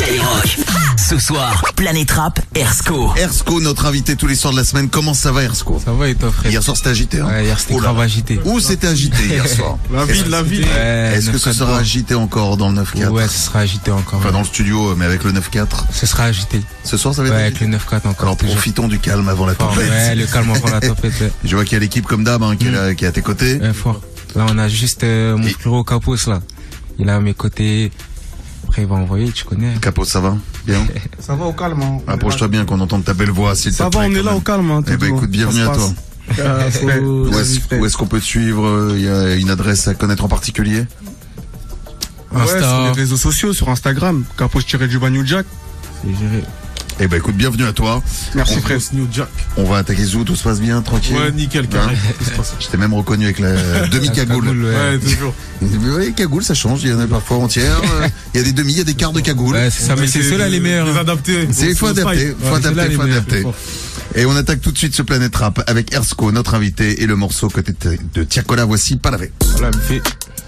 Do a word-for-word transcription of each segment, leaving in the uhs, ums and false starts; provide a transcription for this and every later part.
Skyrock. Ce soir, Planète Rap, Ersko. Ersko, notre invité tous les soirs de la semaine. Comment ça va, Ersko? Ça va et toi, frère? Hier soir, c'était agité, hein? Ouais, hier c'était grave agité. Où c'était agité hier soir? La ville, la ville. Ouais, Est-ce que ce sera agité encore dans le neuf quatre? Ouais, ce sera agité encore. Enfin, ouais. dans le studio, mais avec le neuf quatre. Ce sera agité. Ce soir, ça va être Ouais, agité? avec le neuf quatre encore. Alors, toujours. profitons du calme avant la Fort, tempête. ouais, le calme avant la tempête. Ouais. Je vois qu'il y a l'équipe comme d'hab, hein, qui, est Mm. là, qui est à tes côtés. Ouais, fort. Là, on a juste euh, mon Et- frérot Capos, là. Il est à mes côtés. Après, il va envoyer, tu connais. Capot, ça va? Bien? Ça va au calme, hein. Approche-toi bien qu'on entende ta belle voix, s'il te Ça plaît. va, on est quand là même. au calme, hein. Eh ben, écoute, bienvenue à toi. Euh, faut... Où est-ce, où est-ce qu'on peut te suivre? Il y a une adresse à connaître en particulier? Ouais, Insta. sur les réseaux sociaux, sur Instagram, Capos-du-bas New Jack. C'est géré. Eh ben, écoute, bienvenue à toi. Merci, On- frère. New Jack. On va attaquer Zou, tout se passe bien, tranquille? Ouais, nickel, carré. Hein? Tout se passe. Je t'ai même reconnu avec la demi-cagoule. Cagoule, ouais. Ouais, toujours. Oui, cagoule, ça change. Il y en a parfois entières. euh, Il y a des demi, il y a des quarts de cagoule. Ouais, c'est ça, mais c'est ceux-là les meilleurs. Les hein. adaptés. C'est, il faut Au- au adapter, style. faut Ouais, adapter, c'est là faut les meilleurs, adapter. Et on attaque tout de suite ce Planète Rap avec Ersko, notre invité, et le morceau côté de- de Tiakola, voici Palavé. Voilà, me fait.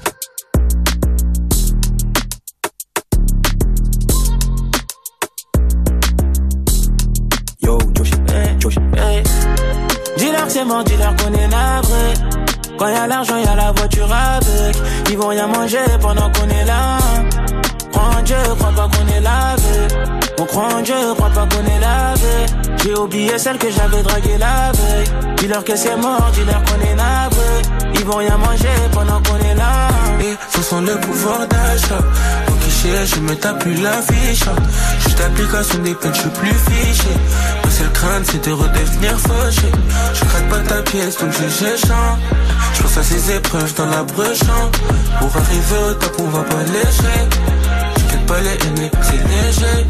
Yo, Josh, hey, Josh, hey. Dis-leur que c'est mort, dis-leur qu'on est navré. Quand y'a l'argent, y'a la voiture avec. Ils vont rien manger pendant qu'on est là. Crois en Dieu, crois pas qu'on est lavé. On croit en Dieu, crois pas qu'on est lavé. J'ai oublié celle que j'avais draguée la veille. Dis-leur que c'est mort, dis-leur qu'on est navré. Ils vont rien manger pendant qu'on est là. Et ce sont le pouvoir d'achat. Pour quicher, je me tape plus la fiche. Juste l'application des peines, je suis plus fiché. Ma seule crainte, c'est de redevenir fauché. Je craque pas ta pièce, donc j'ai j'échange. Je pense à ces épreuves dans la brechant. Pour arriver au top, on va pas léger. J'inquiète pas les aînés, c'est léger.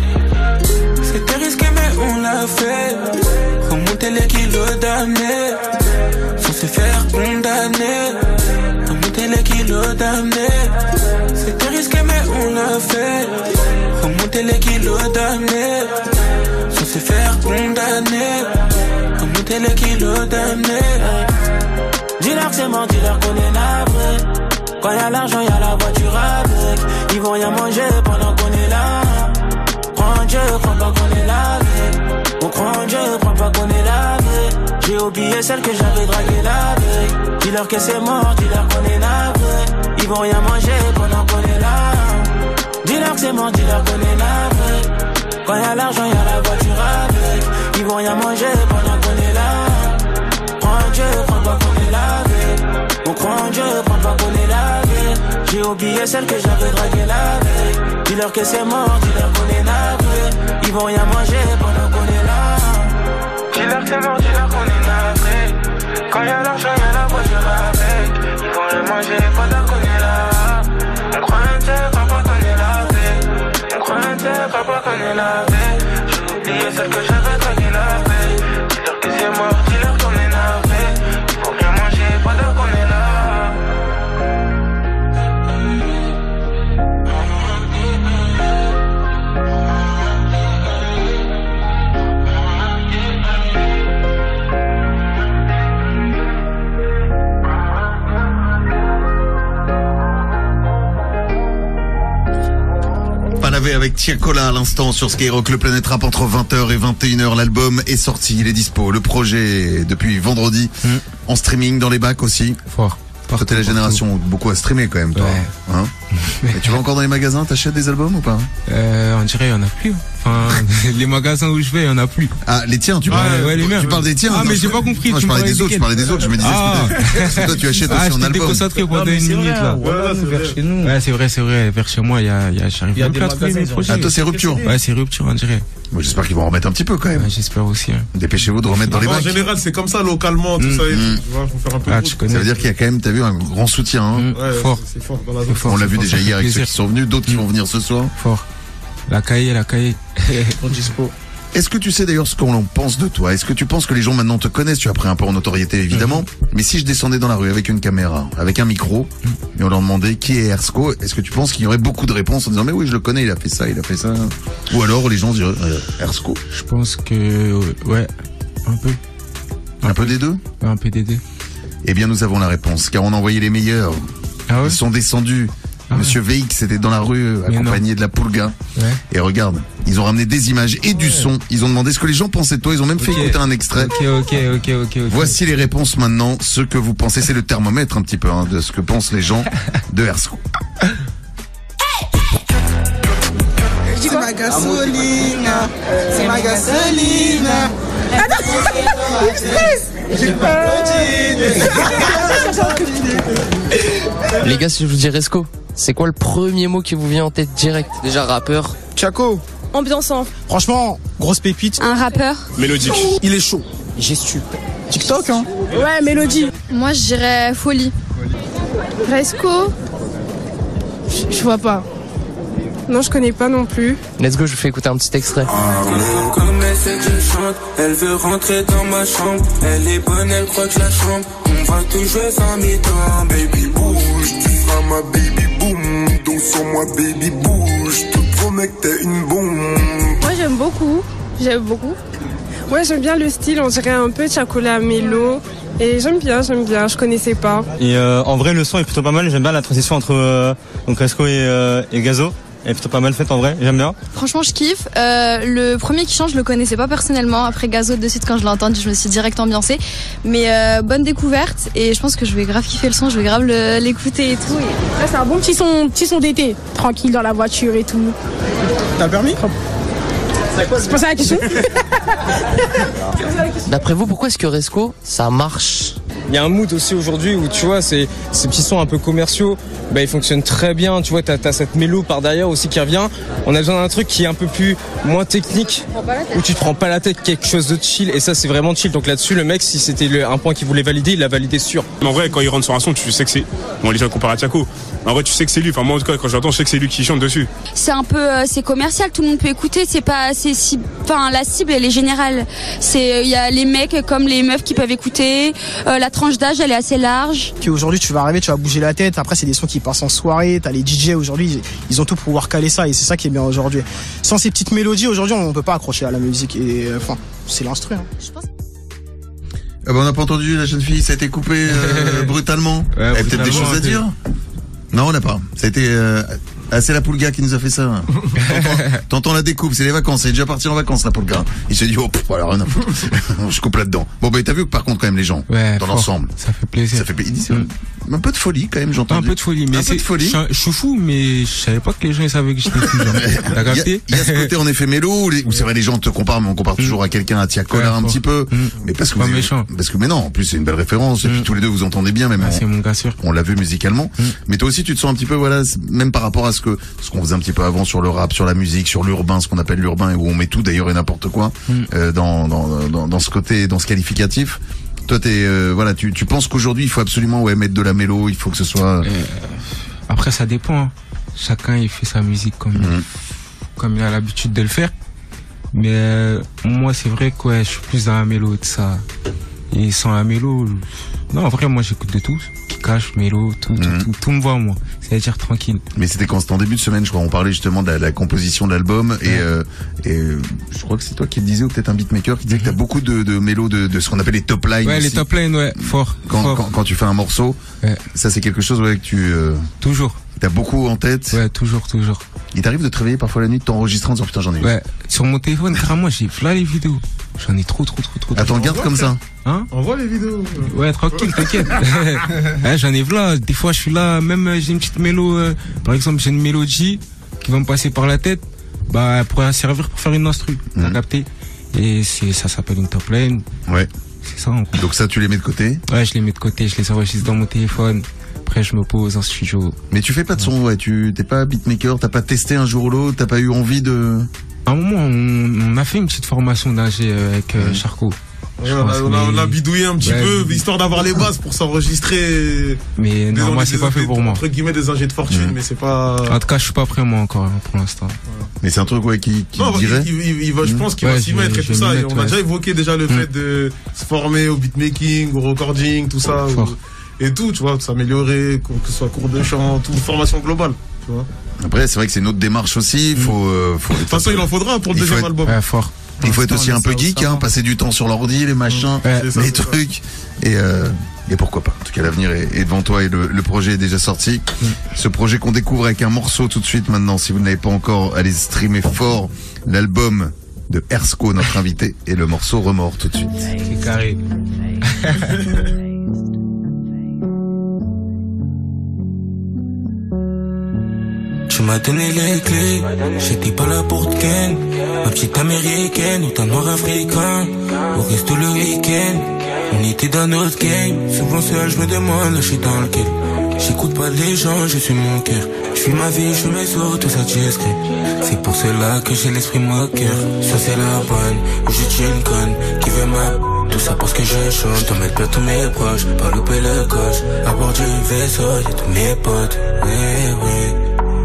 C'était risqué, mais on l'a fait. Remonter les kilos d'années. Sans se faire condamner. Remonter les kilos d'années. C'était risqué mais on l'a fait. Remonter les kilos d'années. Sans se faire condamner. Remonter les kilos d'années. Dis-leur que c'est mort, dis-leur qu'on est navré. Quand y'a l'argent, y'a la voiture avec. Ils vont rien manger pendant qu'on est là. Crois en Dieu, crois pas qu'on est lavé. On croit en Dieu, crois pas qu'on est lavé. J'ai oublié celle que j'avais draguée la veille. Dis-leur que c'est mort, dis-leur qu'on est navré. Ils vont rien manger pendant qu'on est là. Dis-leur que c'est mort, dis-leur qu'on est navré. Quand y'a l'argent, y'a la voiture avec. Ils vont rien manger pendant qu'on est là. Crois en Dieu, crois pas qu'on est lavé. On croit en Dieu, crois pas qu'on est lavé. J'ai oublié celle que j'avais draguée la veille. Dis-leur que c'est mort, dis-leur qu'on est navré. Ils vont rien manger pendant qu'on est là. Dis-leur que c'est mort, dis-leur qu'on est navré. Quand y'a l'argent, y'a la voiture avec. Ils vont rien manger pendant qu'on est là. On croit un Dieu, crois pas qu'on est lavé. On croit un Dieu, crois pas qu'on est lavé. J'ai oublié celle que j'avais draguée la veille. Dis-leur que c'est mort, dis-leur qu'on est navré. Ils vont rien manger pendant qu'on est là. Palavé avec Tiakola à l'instant sur Skyrock, le Planète Rap entre vingt heures et vingt et une heures. L'album est sorti, il est dispo. Le projet depuis vendredi, Mm. en streaming dans les bacs aussi. Fort. Toi, t'es la génération beaucoup à streamer quand même, toi. Ouais. Hein? Et tu vas encore dans les magasins, t'achètes des albums ou pas? Euh, on dirait, il y en a plus. Enfin, les magasins où je vais, il y en a plus. Ah, les tiens, tu Ouais, parles, ouais, les miens. tu parles des tiens. Ah, non, mais je- j'ai pas compris, Non, tu je me parlais parlais des autres, je desquels parlais des autres, je me disais, Ah. parce que toi, tu achètes Ah, aussi en j'étais album. déconcentré pendant Non, mais une c'est minute, vrai, là. ouais, là, c'est vers vrai. chez nous. Ouais, c'est vrai, c'est vrai. Vers chez moi, il y a, il y a, j'arrive Il y a même des plus à trouver magasins, mes ils ont- projets. Ah, toi, c'est rupture. Ouais, c'est rupture, on dirait. Moi, j'espère qu'ils vont en remettre un petit peu quand même. Ouais, j'espère aussi. hein. Dépêchez-vous de remettre dans les En bacs. général, c'est comme ça, localement, tout Mm, ça. et mm. tout, tu vois, faut faire un peu Ah, de tu route. connais. Ça veut dire qu'il y a quand même, t'as vu, un grand soutien. Hein. Mm, Ouais, fort. c'est c'est fort dans la zone. C'est fort. On l'a vu fort, déjà ça hier fait avec ceux plaisir. qui sont venus, d'autres qui vont venir ce soir. Fort. La cahier, la cahier. Pour dispo. Est-ce que tu sais d'ailleurs ce qu'on en pense de toi? Est-ce que tu penses que les gens maintenant te connaissent? Tu as pris un peu en notoriété évidemment. Mm-hmm. Mais si je descendais dans la rue avec une caméra, avec un micro, et on leur demandait qui est Ersko, est-ce que tu penses qu'il y aurait beaucoup de réponses en disant mais oui je le connais, il a fait ça, il a fait ça? Ou alors les gens diraient euh, Ersko? Je pense que, ouais, un peu. Un peu des deux? Un peu d'aider. Eh bien nous avons la réponse, car on a envoyé les meilleurs. Ah ouais? Ils sont descendus Monsieur V X était dans la rue, Mais accompagné non. de la Pulga. Ouais. Et regarde, ils ont ramené des images et du son. Ils ont demandé ce que les gens pensaient de toi. Ils ont même fait Ok. écouter un extrait. Ok, ok, ok, ok, ok. Voici les réponses maintenant. Ce que vous pensez, c'est le thermomètre un petit peu hein, de ce que pensent les gens de Ersko. C'est ma gasoline, c'est ma gasoline. Les gars, si je vous dis Resco, c'est quoi le premier mot qui vous vient en tête direct? Déjà rappeur. Chaco. Ambiançant. Franchement, grosse pépite. Un rappeur. Mélodique. Il est chaud. Gestu. TikTok, hein. Ouais, mélodie. Moi, je dirais folie. Resco. Je vois pas. Non, je connais pas non plus. Let's go, je vous fais écouter un petit extrait. Comme elle sait que je chante, elle veut rentrer dans ma chambre. Elle est bonne, elle croit que je la chambre. On va tout jouer sans mi-temps. Baby bouge, tu seras ma baby boom. Donc sur moi baby bouge, je te promets que t'es une bombe. Moi, j'aime beaucoup. J'aime beaucoup. Ouais, j'aime bien le style. On dirait un peu Chacola Mélo. Et j'aime bien, j'aime bien. Je connaissais pas. Et euh, en vrai, le son est plutôt pas mal. J'aime bien la transition entre euh, donc Resco et, euh, et Gazo. Elle est plutôt pas mal faite en vrai, j'aime bien. Franchement, je kiffe. Euh, le premier qui chante, je le connaissais pas personnellement. Après Gazo, de suite, quand je l'ai entendu, je me suis direct ambiancée. Mais euh, bonne découverte. Et je pense que je vais grave kiffer le son, je vais grave le- l'écouter et tout. Et... Là, c'est un bon petit son, petit son d'été. Tranquille dans la voiture et tout. T'as le permis? C'est pour ça la question. D'après vous, pourquoi est-ce que Resco, ça marche? Il y a un mood aussi aujourd'hui où tu vois ces, ces petits sons un peu commerciaux, bah ils fonctionnent très bien. Tu vois, t'as, t'as cette mélo par derrière aussi qui revient. On a besoin d'un truc qui est un peu plus moins technique, où tu te prends pas la tête, quelque chose de chill. Et ça, c'est vraiment chill. Donc là-dessus, le mec, si c'était le, un point qu'il voulait valider, il l'a validé sûr. En vrai, quand il rentre sur un son, tu sais que c'est. Bon, les gens comparent à Chaco. En vrai, tu sais que c'est lui. Enfin, moi, en tout cas, quand j'entends, je sais que c'est lui qui chante dessus. C'est un peu, euh, c'est commercial, tout le monde peut écouter. C'est pas, c'est si, enfin la cible elle est générale. C'est, il y a les mecs comme les meufs qui peuvent écouter. Euh, la tranche d'âge elle est assez large. Aujourd'hui, tu vas arriver, tu vas bouger la tête. Après, c'est des sons qui passent en soirée. T'as les D J aujourd'hui, ils- ils ont tout pour pouvoir caler ça et c'est ça qui est bien aujourd'hui. Sans ces petites mélodies, aujourd'hui, on peut pas accrocher à la musique et euh, enfin, c'est l'instru. Hein. Ah bah, on n'a pas entendu la jeune fille, ça a été coupé euh, brutalement. Ouais, Elle a peut-être des brutalement, choses à c'est- dire. Non, on n'a pas. Ça a été. Euh... Ah, c'est la Pulga qui nous a fait ça. T'entends- T'entends la découpe, c'est les vacances. Il est déjà parti en vacances, la Pulga. Il s'est dit, oh, pff, voilà, rien à foutre. Je coupe là-dedans. Bon, bah, t'as vu que par contre, quand même, les gens, Ouais, dans fort. l'ensemble, Ça fait plaisir. ça fait plaisir. Il dit, c'est un peu de folie, quand même, j'entends. Un peu de folie, mais Un peu de c'est- folie. Je, je suis fou, mais je savais pas que les gens ils savaient que j'étais fou. genre. T'as Il y, a, capté? il y a ce côté en effet mélo où, les- où c'est vrai les gens te comparent mais on compare toujours à quelqu'un à Tiakola Ouais, un fort. petit peu Mm. mais parce que Pas vous avez- méchant. parce que mais non en plus c'est une belle référence et puis Mm. tous les deux vous entendez bien même Ah, on, c'est mon gars sûr. on l'a vu musicalement Mm. mais toi aussi tu te sens un petit peu voilà c'est- même par rapport à ce que ce qu'on faisait un petit peu avant sur le rap sur la musique sur l'urbain ce qu'on appelle l'urbain et où on met tout d'ailleurs et n'importe quoi Mm. euh, dans, dans dans dans ce côté dans ce qualificatif. Toi t'es euh, voilà tu tu penses qu'aujourd'hui il faut absolument ouais mettre de la mélo il faut que ce soit Euh, Après, ça dépend. hein. Chacun, il fait sa musique comme, Mhm. comme il a l'habitude de le faire. Mais euh, moi, c'est vrai que ouais, je suis plus dans la mélo de ça. Et sans la mélo, non, en vrai, moi, j'écoute de tout. Qui cache, mélo, tout, tout, Mhm. tout, tout me va, moi. C'est-à-dire tranquille. Mais c'était quand c'était en début de semaine, je crois. On parlait justement de la, de la composition de l'album et, Ouais. euh, et euh, je crois que c'est toi qui le disais ou peut-être un beatmaker qui disait que t'as beaucoup de, de mélos de, de ce qu'on appelle les top lines. Ouais, les aussi. top lines, ouais, fort. Quand, fort. quand, quand tu fais un morceau, Ouais. ça c'est quelque chose ouais, que tu euh, Toujours. t'as beaucoup en tête. Ouais, toujours, toujours. Il t'arrive de te réveiller parfois la nuit, de t'enregistrer en disant putain j'en ai eu. Ouais. Sur mon téléphone, carrément, j'ai là les vidéos. J'en ai trop, trop, trop, trop. Attends, garde comme ça. Hein? On voit les vidéos. Ouais, tranquille, t'inquiète. Hein, j'en ai là. Des fois, je suis là, même euh, j'ai une petite mélo. euh, par exemple, j'ai une mélodie qui va me passer par la tête. Bah, elle pourrait servir pour faire une instru. T'as Mhm. capté? Et c'est, ça s'appelle une top line. Ouais. C'est ça, en gros. Donc ça tu les mets de côté. Ouais, je les mets de côté, je les enregistre dans mon téléphone. Après, je me pose en studio. Mais tu fais pas de son, ouais. Tu t'es pas beatmaker, t'as pas testé un jour ou l'autre, t'as pas eu envie de. À un moment, on, on a fait une petite formation d'ingé euh, avec euh, Charcot. Ouais, on, a, on, a, on a bidouillé un petit Ouais, peu, mais- histoire d'avoir les bases pour s'enregistrer. Mais non, Des- moi, des- c'est pas fait des- pour moi. Entre guillemets, des ingés de fortune, Mhm. mais c'est pas. En tout cas, je suis pas prêt, moi, encore, hein, pour l'instant. Mais c'est un truc ouais qui, qui Non, te dirait. il, il- il va, je Mhm. pense qu'il Ouais, va s'y je vais- mettre et je tout vais ça. m'y Et mettre, on a ouais. déjà évoqué déjà le Mhm. fait de se former au beatmaking, au recording, tout ça. Fort. ou- et tout, tu vois, de s'améliorer, que ce soit cours de chant, toute formation globale, tu vois. Après c'est vrai que c'est une autre démarche aussi. Il faut. Euh, faut De toute façon, il en faudra pour le Il faut deuxième être- album. Ouais, fort. Il faut être Pour aussi un l'instant, peu on laisse geek, ça hein, au passer du temps sur l'ordi, les machins, Ouais, c'est ça, les c'est ça. trucs. Et euh, Et pourquoi pas. En tout cas, l'avenir est, est devant toi et le, le projet est déjà sorti. Mm. Ce projet qu'on découvre avec un morceau tout de suite maintenant. Si vous ne l'avez pas encore, allez streamer fort l'album de Ersko, notre invité, et le morceau Remords tout de suite. C'est carré. Tu m'as donné les clés, j'étais pas là pour te ken. Ma petite américaine ou ta noire africain. Au reste le week-end, on était dans notre game. Souvent seul, je me demande, là, je suis dans lequel. J'écoute pas les gens, je suis mon cœur. Je suis ma vie, je suis mes autres, tout ça discret. C'est pour cela que j'ai l'esprit moqueur. Ça c'est la bonne, ou juste une conne qui veut ma... Tout ça parce que je chante, t'en mettre pas tous mes proches. Pas louper le coche, à bord du vaisseau, y'a tous mes potes. Ouais, ouais.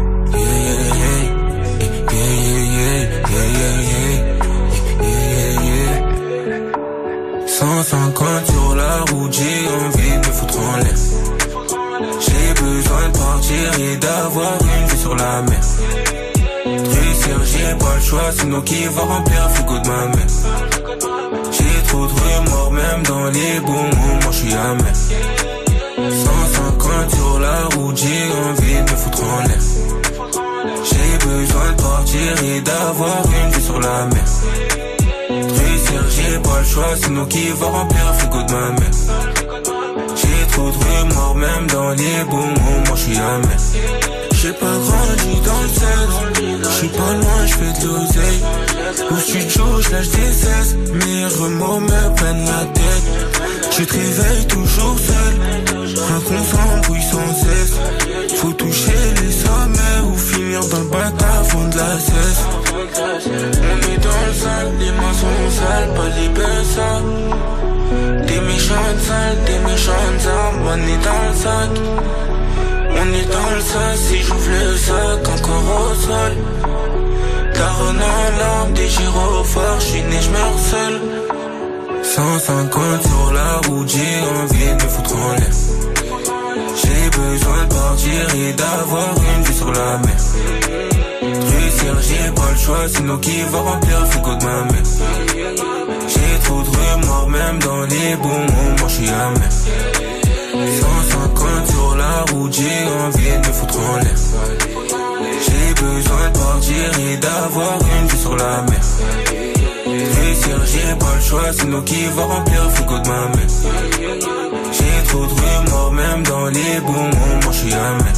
cent cinquante sur la route, j'ai envie de me foutre en l'air. J'ai besoin de partir et d'avoir une vue sur la mer. Réussir, j'ai pas le choix, sinon qui va remplir le frigo de ma mère. J'ai trop de remords, même dans les bons moments, je suis amer. cent cinquante sur la route, j'ai envie de me foutre en l'air. J'ai besoin de partir et d'avoir une vue sur la mer. Réussir, j'ai pas le choix, sinon qui va remplir le frigo de ma mère. J'ai trop de remords, même dans les bons moments, je suis amer. J'ai pas grandi dans le seize, j'suis pas loin, j'fais de l'oseille. Au studio, j'lâche des cesse, mes remords me prennent la tête. Je te réveille toujours seul, un qu'on s'embrouille sans cesse. Faut toucher les sommets ou finir dans le bac avant de la cesse. On est dans le sale, les mains sont sales, pas les baissas. Des méchantes salles, des méchantes armes, on est dans le sac. On est dans le sac, si j'ouvre le sac, encore au sol. Caron en larmes, des gyrophares, j'suis né, j'meurs seul. cent cinquante sur la route, j'ai envie de me foutre en l'air. J'ai besoin de partir et d'avoir une vue sur la mer. Réussir, j'ai pas le choix, sinon qui va remplir le frigo de ma mère. J'ai trop de remords, même dans les bons moments, je suis amer. cent cinquante sur la route, j'ai envie de me foutre en l'air. J'ai besoin de partir et d'avoir une vue sur la mer. Réussir, j'ai pas le choix, sinon qui va remplir le frigo de ma mère. J'ai trop de remords, même dans les bons moments, je suis amer.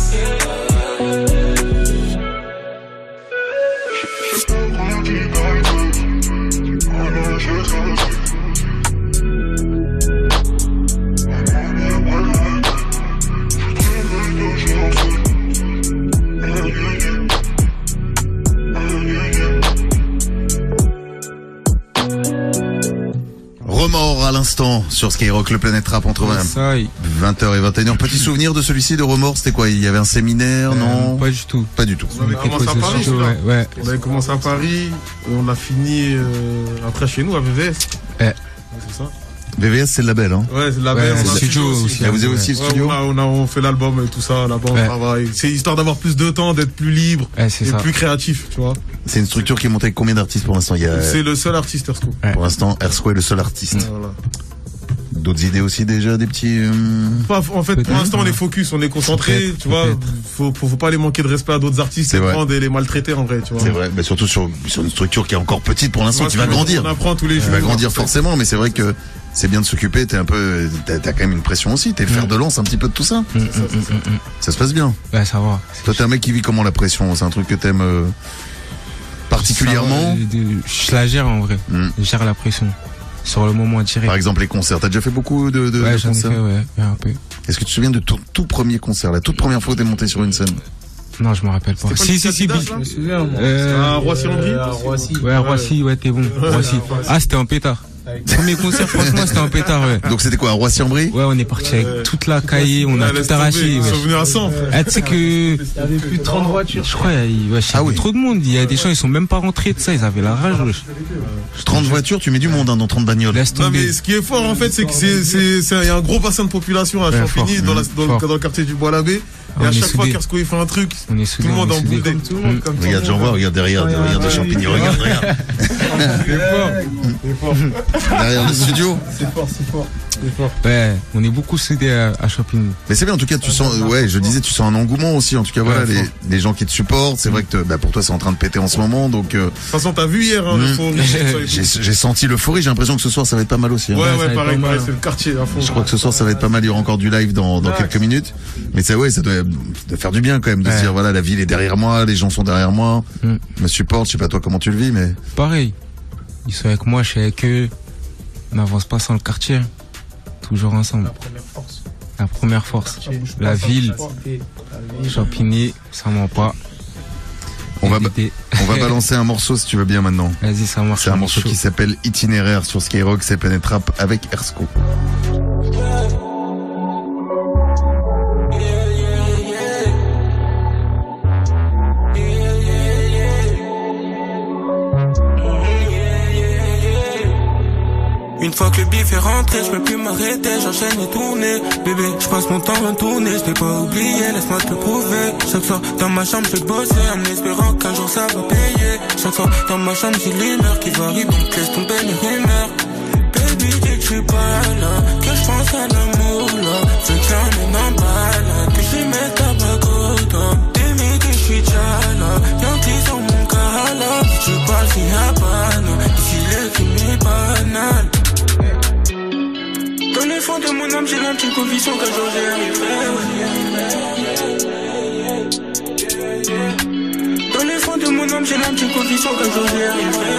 Remords à l'instant sur Skyrock, le Planète Rap entre vingt heures et vingt et une heures. Petit souvenir de celui-ci de Remords, c'était quoi? Il y avait un séminaire, euh, non? Pas du tout. Pas du tout. On avait commencé à Paris, ouais, ouais. On avait commencé à Paris, et on a fini euh, après chez nous à V V S. Ouais. Ouais, c'est ça. V V S, c'est le label, hein? Ouais, c'est le label. Ouais, on a studio aussi. aussi. Là, vous avez aussi le studio? Ouais, on, a, on a on fait l'album et tout ça, là-bas on ouais. travaille. C'est histoire d'avoir plus de temps, d'être plus libre ouais, et ça. plus créatif, tu vois. C'est une structure qui est montée avec combien d'artistes pour l'instant? Il y a... C'est le seul artiste Ersko. Ouais. Pour l'instant, Ersko est le seul artiste. Ouais, voilà. D'autres idées aussi déjà, des petits... Euh... Pas, en fait, pour l'instant, on est focus, on est concentré, tu vois. Faut, faut, faut pas les manquer de respect à d'autres artistes, les prendre et les maltraiter en vrai, tu vois. C'est vrai, mais surtout sur, sur une structure qui est encore petite pour l'instant, ouais, qui va grandir. On apprend tous les jours. Tu vas grandir forcément, mais c'est vrai que c'est bien de s'occuper, t'es un peu, t'as, t'as quand même une pression aussi, t'es le fer de lance un petit peu de tout ça. Mmh, mmh, mmh, mmh. Ça se passe bien. Ouais, ça va. Toi, t'es un mec qui vit comment la pression? C'est un truc que t'aimes euh, particulièrement? Ça, je la gère en vrai. Mmh. Je gère la pression. Sur le moment direct. Par exemple, les concerts. T'as déjà fait beaucoup de, de, ouais, de j'en concerts? ai fait, ouais, ouais, un peu. Est-ce que tu te souviens de ton tout premier concert, la toute première fois où t'es monté sur une scène? Non, je me rappelle pas. Si, si, si, je me souviens. Euh, à Roissy-en-Brie? À Roissy. Ouais, à Roissy, ouais, t'es bon. Roissy. Ah, c'était un pétard. Premier concert, franchement, c'était un pétard, ouais. Donc c'était quoi, à Roissy-en-Brie? Ouais, on est parti avec toute la cahier, on a tout arraché. Ils sont venus à cent. Ah, tu sais que... Il y avait plus de trente voitures. Je crois, il y a ah, oui. trop de monde. Il y a des gens, ils sont même pas rentrés de ça, ils avaient la rage, wesh. trente voitures, tu mets du monde, hein, dans trente bagnoles. Non, mais ce qui est fort, en fait, c'est que c'est, c'est, c'est, il y a un gros bassin de population à ouais, Champigny, dans, la, dans, le, dans le quartier du Bois-l'Abbé. Et On à est chaque fois soudés. qu'Ersko il fait un truc, On est tout soudés, le monde on est en soudés. boudé. Comme tout le monde, comme tout Regarde, le j'en monde. vois, regarde derrière, derrière de Champigny, regarde, regarde. C'est fort. C'est fort. Derrière le studio. C'est fort, c'est fort. C'est fort. Ouais, on est beaucoup soudés à, à Champigny. Mais c'est bien, en tout cas, tu sens, ouais, je disais, tu sens un engouement aussi. En tout cas, voilà, Ouais, les, fort. les gens qui te supportent. C'est vrai que, bah, pour toi, c'est en train de péter en ce moment, donc. Euh, De toute façon, t'as vu hier, hein, mmh. l'euphorie. j'ai, j'ai senti l'euphorie. J'ai l'impression que ce soir, ça va être pas mal aussi. Hein. Ouais, ouais, pareil, pareil, c'est le quartier à fond. Je crois que ce soir, ça va être pas mal. Il y aura encore du live dans, dans quelques minutes. Mais ça, ouais, ça doit, ça doit faire du bien quand même de Ouais. se dire, voilà, la ville est derrière moi, les gens sont derrière moi, Mm. me supportent. Je sais pas toi comment tu le vis, mais. Pareil. Ils sont avec moi, je suis avec eux. On n'avance pas sans le quartier. Toujours ensemble. La première force. La première force. Ça bouge pas, La ça ville. bouge pas. La ville. Champigny, ça ment pas. On va, Éviter. on va balancer un morceau si tu veux bien maintenant. Vas-y, ça marche. C'est un on est morceau chaud. qui s'appelle Itinéraire sur Skyrock, c'est Planet Rap avec Ersko. Une fois que le bif est rentré, je peux plus m'arrêter, j'enchaîne et tourner. Bébé, je passe mon temps à tourner, je t'ai pas oublié, laisse-moi te le prouver. Chaque soir dans ma chambre, je vais bosser, en espérant qu'un jour ça va payer. Chaque soir dans ma chambre, j'ai l'humeur qui varie, donc laisse tomber les rumeurs. Baby, dis que je suis pas là, que je pense à l'amour là. Veux que j'emmène en balade, que j'y mette ta bague au Dès midi, je suis déjà là, Yankee sur mon cas là. Je parle s'il y a pas, non, ici le crime est banal. Dans le fond de mon âme, j'ai la petite conviction qu'un jour j'y arriverai. Dans le fond de mon âme, j'ai la petite conviction qu'un jour j'y arriverai.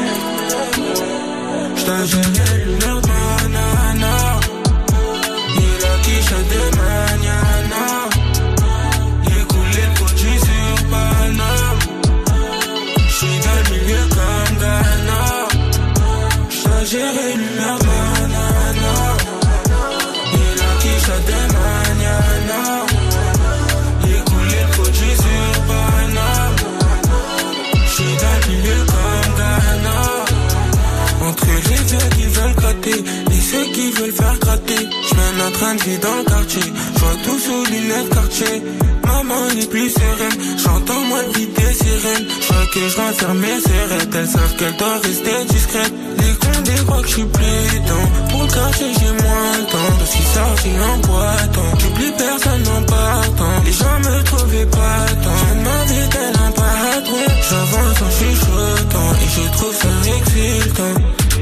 J't'agène une heure de manana. Il a quiche de maniana. Il coulé le produit sur Paname. J'suis dans le milieu comme Ghana. J't'agène une heure de manana. Il a quiche de maniana. Il coulé le produit sur Paname. J'suis dans le milieu comme Ghana. Entre les vieux qui veulent gratter et ceux qui veulent faire gratter, je mène un train de vie dans le quartier, je vois tout sous lunettes quartier. Maman n'est plus sereine, j'entends moi le bruit des sirènes. Je vois que je renferme mes serrettes, elles savent qu'elles doivent rester discrètes. Les condés croient que je suis plus temps, pour le quartier j'ai moins le temps. Je suis sorti en boitant, j'oublie personne en partant. Les gens me trouvaient pas tant, je demandais tel un patron. J'avance en chuchotant et je trouve ça exultant.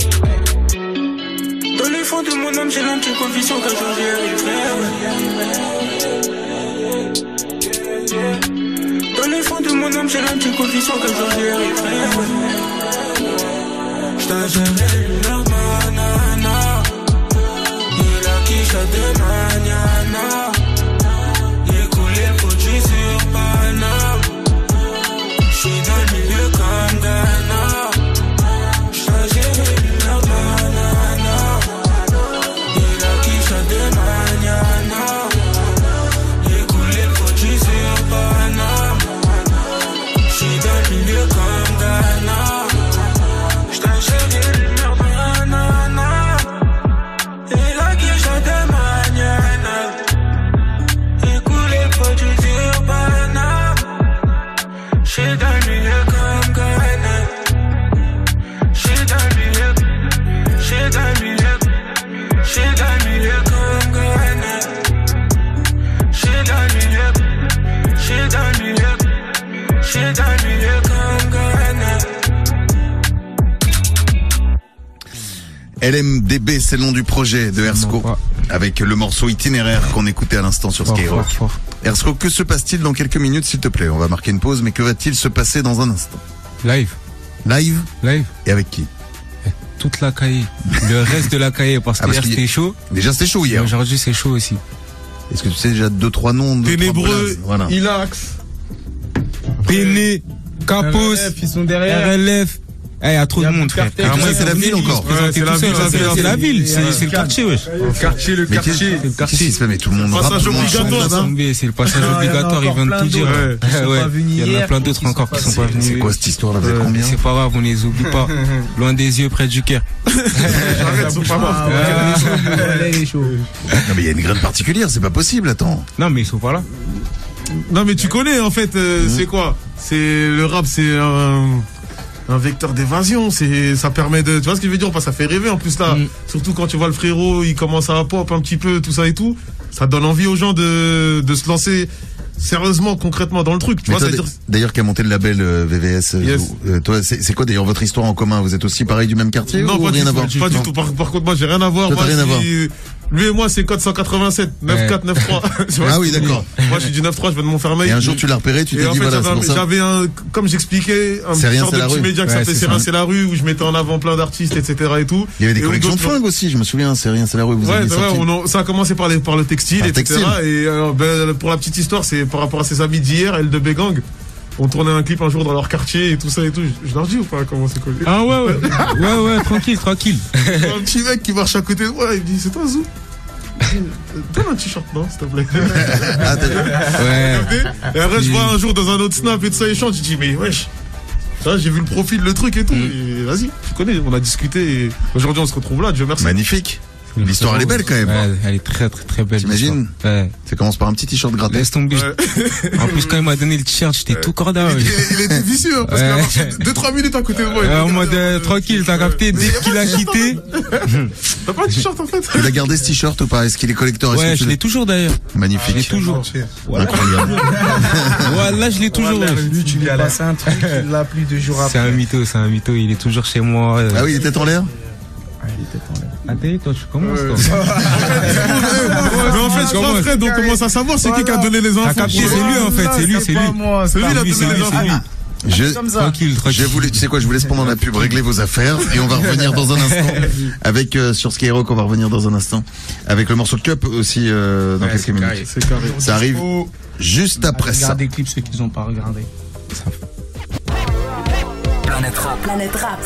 Dans le fond de mon âme, j'ai la petite conviction qu'un jour j'y arriverai. Dans le fond de mon âme, j'ai la petite conviction qu'un jour j'y arriverai. J't'agène une heure de manana. Il a quiche de maniana. Il coulé le produit sur Paname. J'suis dans le milieu comme Ghana. J't'agène une heure de manana. Il a quiche de maniana. Il coulé le produit sur Paname. J'suis dans le milieu comme Ghana. J't'agène une heure de manana. Il a quiche de maniana. Il coulé le produit sur Paname. J'suis dans le milieu comme Ghana. J'suis dans le milieu. J'suis dans le milieu. J'suis dans le milieu comme Ghana. J'suis dans le milieu. J'suis dans le milieu. J'suis dans le milieu comme Ghana. L M D B, c'est le nom du projet de Ersko, avec le morceau Itinéraire qu'on écoutait à l'instant sur Fort, Skyrock. fort, fort. Ersko, que se passe-t-il dans quelques minutes, s'il te plaît? On va marquer une pause, mais que va-t-il se passer dans un instant? Live. Live? Live. Et avec qui? Toute la cahier. Le reste de la cahier, parce Ah, que parce hier qu'il y- c'était chaud. Déjà c'était chaud hier. Aujourd'hui c'est chaud aussi. Est-ce que tu sais déjà deux, trois noms de Ténébreux, voilà. Ilax. Péné, Capos, R L F, ils sont derrière. R L F. Eh, il y a trop Il y de a monde, plus de frère. cartel. Alors, Ça, moi, c'est la ville encore. Ouais, c'est la ville, c'est c'est la, la c'est la ville, ville. c'est c'est le quartier, wesh. Le quartier, le Mais quartier. qu'est-ce C'est le quartier. qu'est-ce qui se fait? Mais tout le monde rappe, Passage tout le monde chante obligatoire, là-bas. Tombé, c'est le passage Non, il y en a obligatoire, ils encore viennent plein tout dire. d'autres Ouais. qui sont Ouais, pas venus il y en a hier, plein qui d'autres sont encore qui sont passés. pas venus. C'est quoi cette histoire là? Vous êtes Euh, combien? C'est pas grave, on les oublie pas. Loin des yeux, près du cœur. J'arrête, ils sont pas morts. Ah ouais, il est chaud. Non mais il y a une graine particulière, c'est pas possible, attends. Non, mais ils sont pas là. Non mais tu connais en fait, euh, mmh. c'est quoi? C'est le rap, c'est un, un vecteur d'évasion. C'est, ça permet de, tu vois ce que je veux dire? Parce que ça fait rêver en plus là. Mmh. Surtout quand tu vois le frérot, il commence à pop un petit peu, tout ça et tout. Ça donne envie aux gens de, de se lancer sérieusement, concrètement dans le truc. Tu vois, toi, ça veut dire... D'ailleurs, qui a monté le label euh, V V S. Yes. Euh, toi, c'est, c'est quoi d'ailleurs votre histoire en commun? Vous êtes aussi pareil du même quartier? Non, ou pas, rien du à voir tout, pas du tout. Par, par contre, moi, j'ai rien à voir. Toi, moi, rien à voir. Lui et moi, c'est code cent quatre-vingt-sept, neuf quatre neuf trois. Ah oui, d'accord. Moi, je suis du neuf trois, je viens de Montfermeil. Et un jour, tu l'as repéré, tu t'es dit, fait, voilà, c'est pour ça. J'avais un, comme j'expliquais, un c'est sorte rien, de petit média qui ouais, s'appelait C'est rien, c'est la rue, où je mettais en avant plein d'artistes, et cetera et tout. Il y avait des et collections de fringues aussi, je me souviens, C'est rien, c'est la rue, vous ouais, avez ouais, on, ça a commencé par, les, par le textile, par et cetera. Textile. Et euh, ben, pour la petite histoire, c'est par rapport à ses amis d'hier, L deux B Gang. On tournait un clip un jour dans leur quartier et tout ça et tout. Je leur dis ou pas comment c'est connu? Ah ouais, ouais, ouais, ouais, tranquille, tranquille. Un petit mec qui marche à côté de moi, il me dit, c'est toi Zou? Donne un t-shirt, non, s'il te plaît. Ah, ouais. Et après, je vois un jour dans un autre snap et tout ça, il chante, je dis, mais wesh. Là, j'ai vu le profil, le truc et tout. Mm. Et vas-y, tu connais, on a discuté et aujourd'hui on se retrouve là, Dieu merci. Magnifique. L'histoire elle est belle quand même. Ouais, elle est très très très belle. T'imagines? Ouais. Ça commence par un petit t-shirt gratté. Laisse tomber. Ouais. En plus quand il m'a donné le t-shirt, j'étais ouais. tout corda. Il, il était vicieux hein, parce ouais. qu'il a marché deux trois minutes à côté de moi. Ouais, en mode euh, tranquille, t'as capté dès qu'il a quitté. T'as pas un t-shirt en fait? Il a gardé ce t-shirt ou pas? Est-ce qu'il est collector? Ouais, je l'ai toujours d'ailleurs. Magnifique. Je l'ai toujours. Incroyable. Ouais, là je l'ai toujours. Lui, tu lui as passé un truc, il l'a plus deux jours après. C'est un mytho, c'est un mytho. Il est toujours chez moi. Ah oui, il était en l'air. Ah, il était en l'air. Ah, t'es, toi, tu commences, toi. Mais en fait, je crois, Fred, on commence à savoir c'est qui qui a donné les infos. C'est lui, en fait, c'est lui, c'est lui. C'est lui, il a donné les infos. Je, tranquille, tranquille. Je voulais, tu sais quoi, je vous laisse pendant la pub régler vos affaires et on va revenir dans un instant avec euh, sur Skyrock, on va revenir dans un instant avec le morceau Cup aussi euh, dans ouais, quelques minutes. Carré. C'est carré. Ça arrive juste après ça. Regardez des clips ceux qui n'ont pas regardé. Ça. Planète Rap. Planète Rap.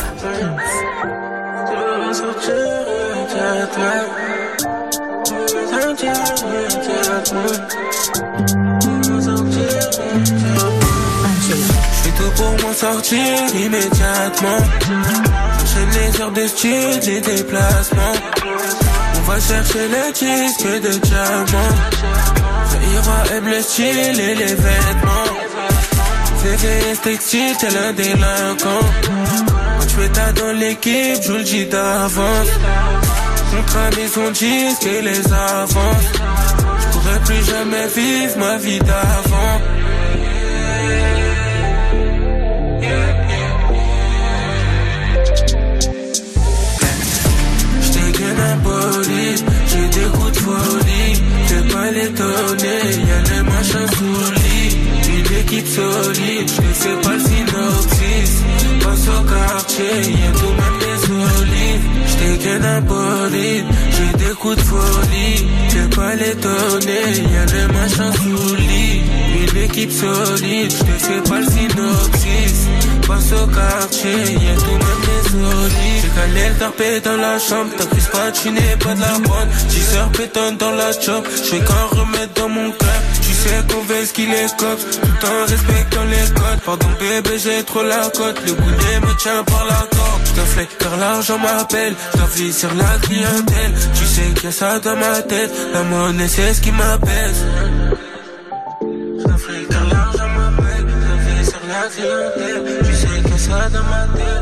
J'fais tout pour m'en sortir immédiatement. J'enchaîne les heures de style, les déplacements. On va chercher les disques de diamants. Ça ira aime le style et les vêtements. V V S textile, tel un délinquant. Quand tu es dans l'équipe, je le dis d'avance. Contrat maison disque et les avances. Je pourrais plus jamais vivre ma vie d'avant. Un bolide, j'ai des coups de folie, t'es pas l'étonner, y'a le machin sous le lit, une équipe solide, je sais pas le synopsis, passe au quartier, y'a tout même des olives, j't'ai qu'un un bolide, j'ai des coups de folie, t'es pas l'étonner, y'a le machin sous le lit, une équipe solide, je sais pas le synopsis, passe au quartier, y'a tout même des olives, j'ai calé le tarpé dans la chambre, t'as pris pas tu n'es pas de la bonne. dix heures pétonne dans la job. J'fais qu'en remettre dans mon cœur. Tu sais qu'on veut ce qu'il est cops. Tout en respectant les codes. Pardon bébé j'ai trop la cote. Le goulet me tient par la corde. J'te fais car l'argent m'appelle. J'te vis sur la clientèle. Tu sais qu'il y a ça dans ma tête. La monnaie c'est ce qui m'apaise. J'te fais car l'argent m'appelle. J'te vis sur la clientèle. Tu sais qu'il y a ça dans ma tête.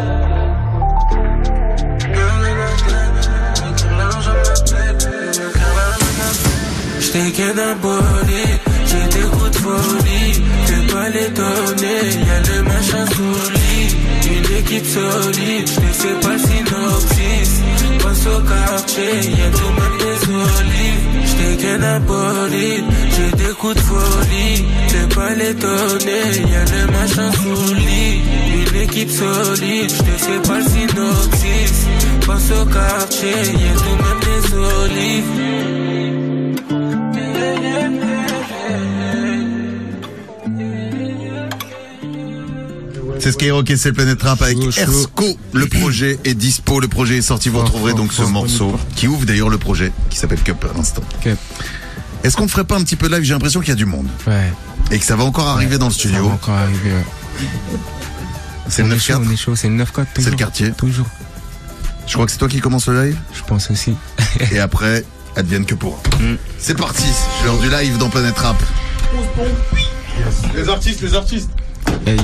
J't'ai qu'un un bolide, j'ai des coups de folie, t'es pas l'étonner, y'a le machin sous le lit, une équipe solide, j'te fais pas le synopsis, passe au quartier, y'a tout même des olives, j't'ai qu'un un bolide, j'ai des coups de folie, t'es pas l'étonner, y'a le machin sous le lit, une équipe solide, j'te fais pas le synopsis, passe au quartier, y'a tout même des olives. C'est Skyrock et c'est le Planète Rap avec Ersko. Le projet est dispo, le projet est sorti. Vous retrouverez donc ce morceau qui ouvre d'ailleurs le projet qui s'appelle Cup à l'instant. Cup. Est-ce qu'on ne ferait pas un petit peu de live? J'ai l'impression qu'il y a du monde. Ouais. Et que ça va encore arriver ouais, dans le studio. Ça va encore arriver, ouais. C'est le neuf quatre. On est chaud, c'est le neuf quatre. C'est le quartier. Toujours. Je crois que c'est toi qui commence le live. Je pense aussi. Et après, advienne que pourra. Mm. C'est parti, c'est l'heure du live dans Planète Rap. Les artistes, les artistes. Hey.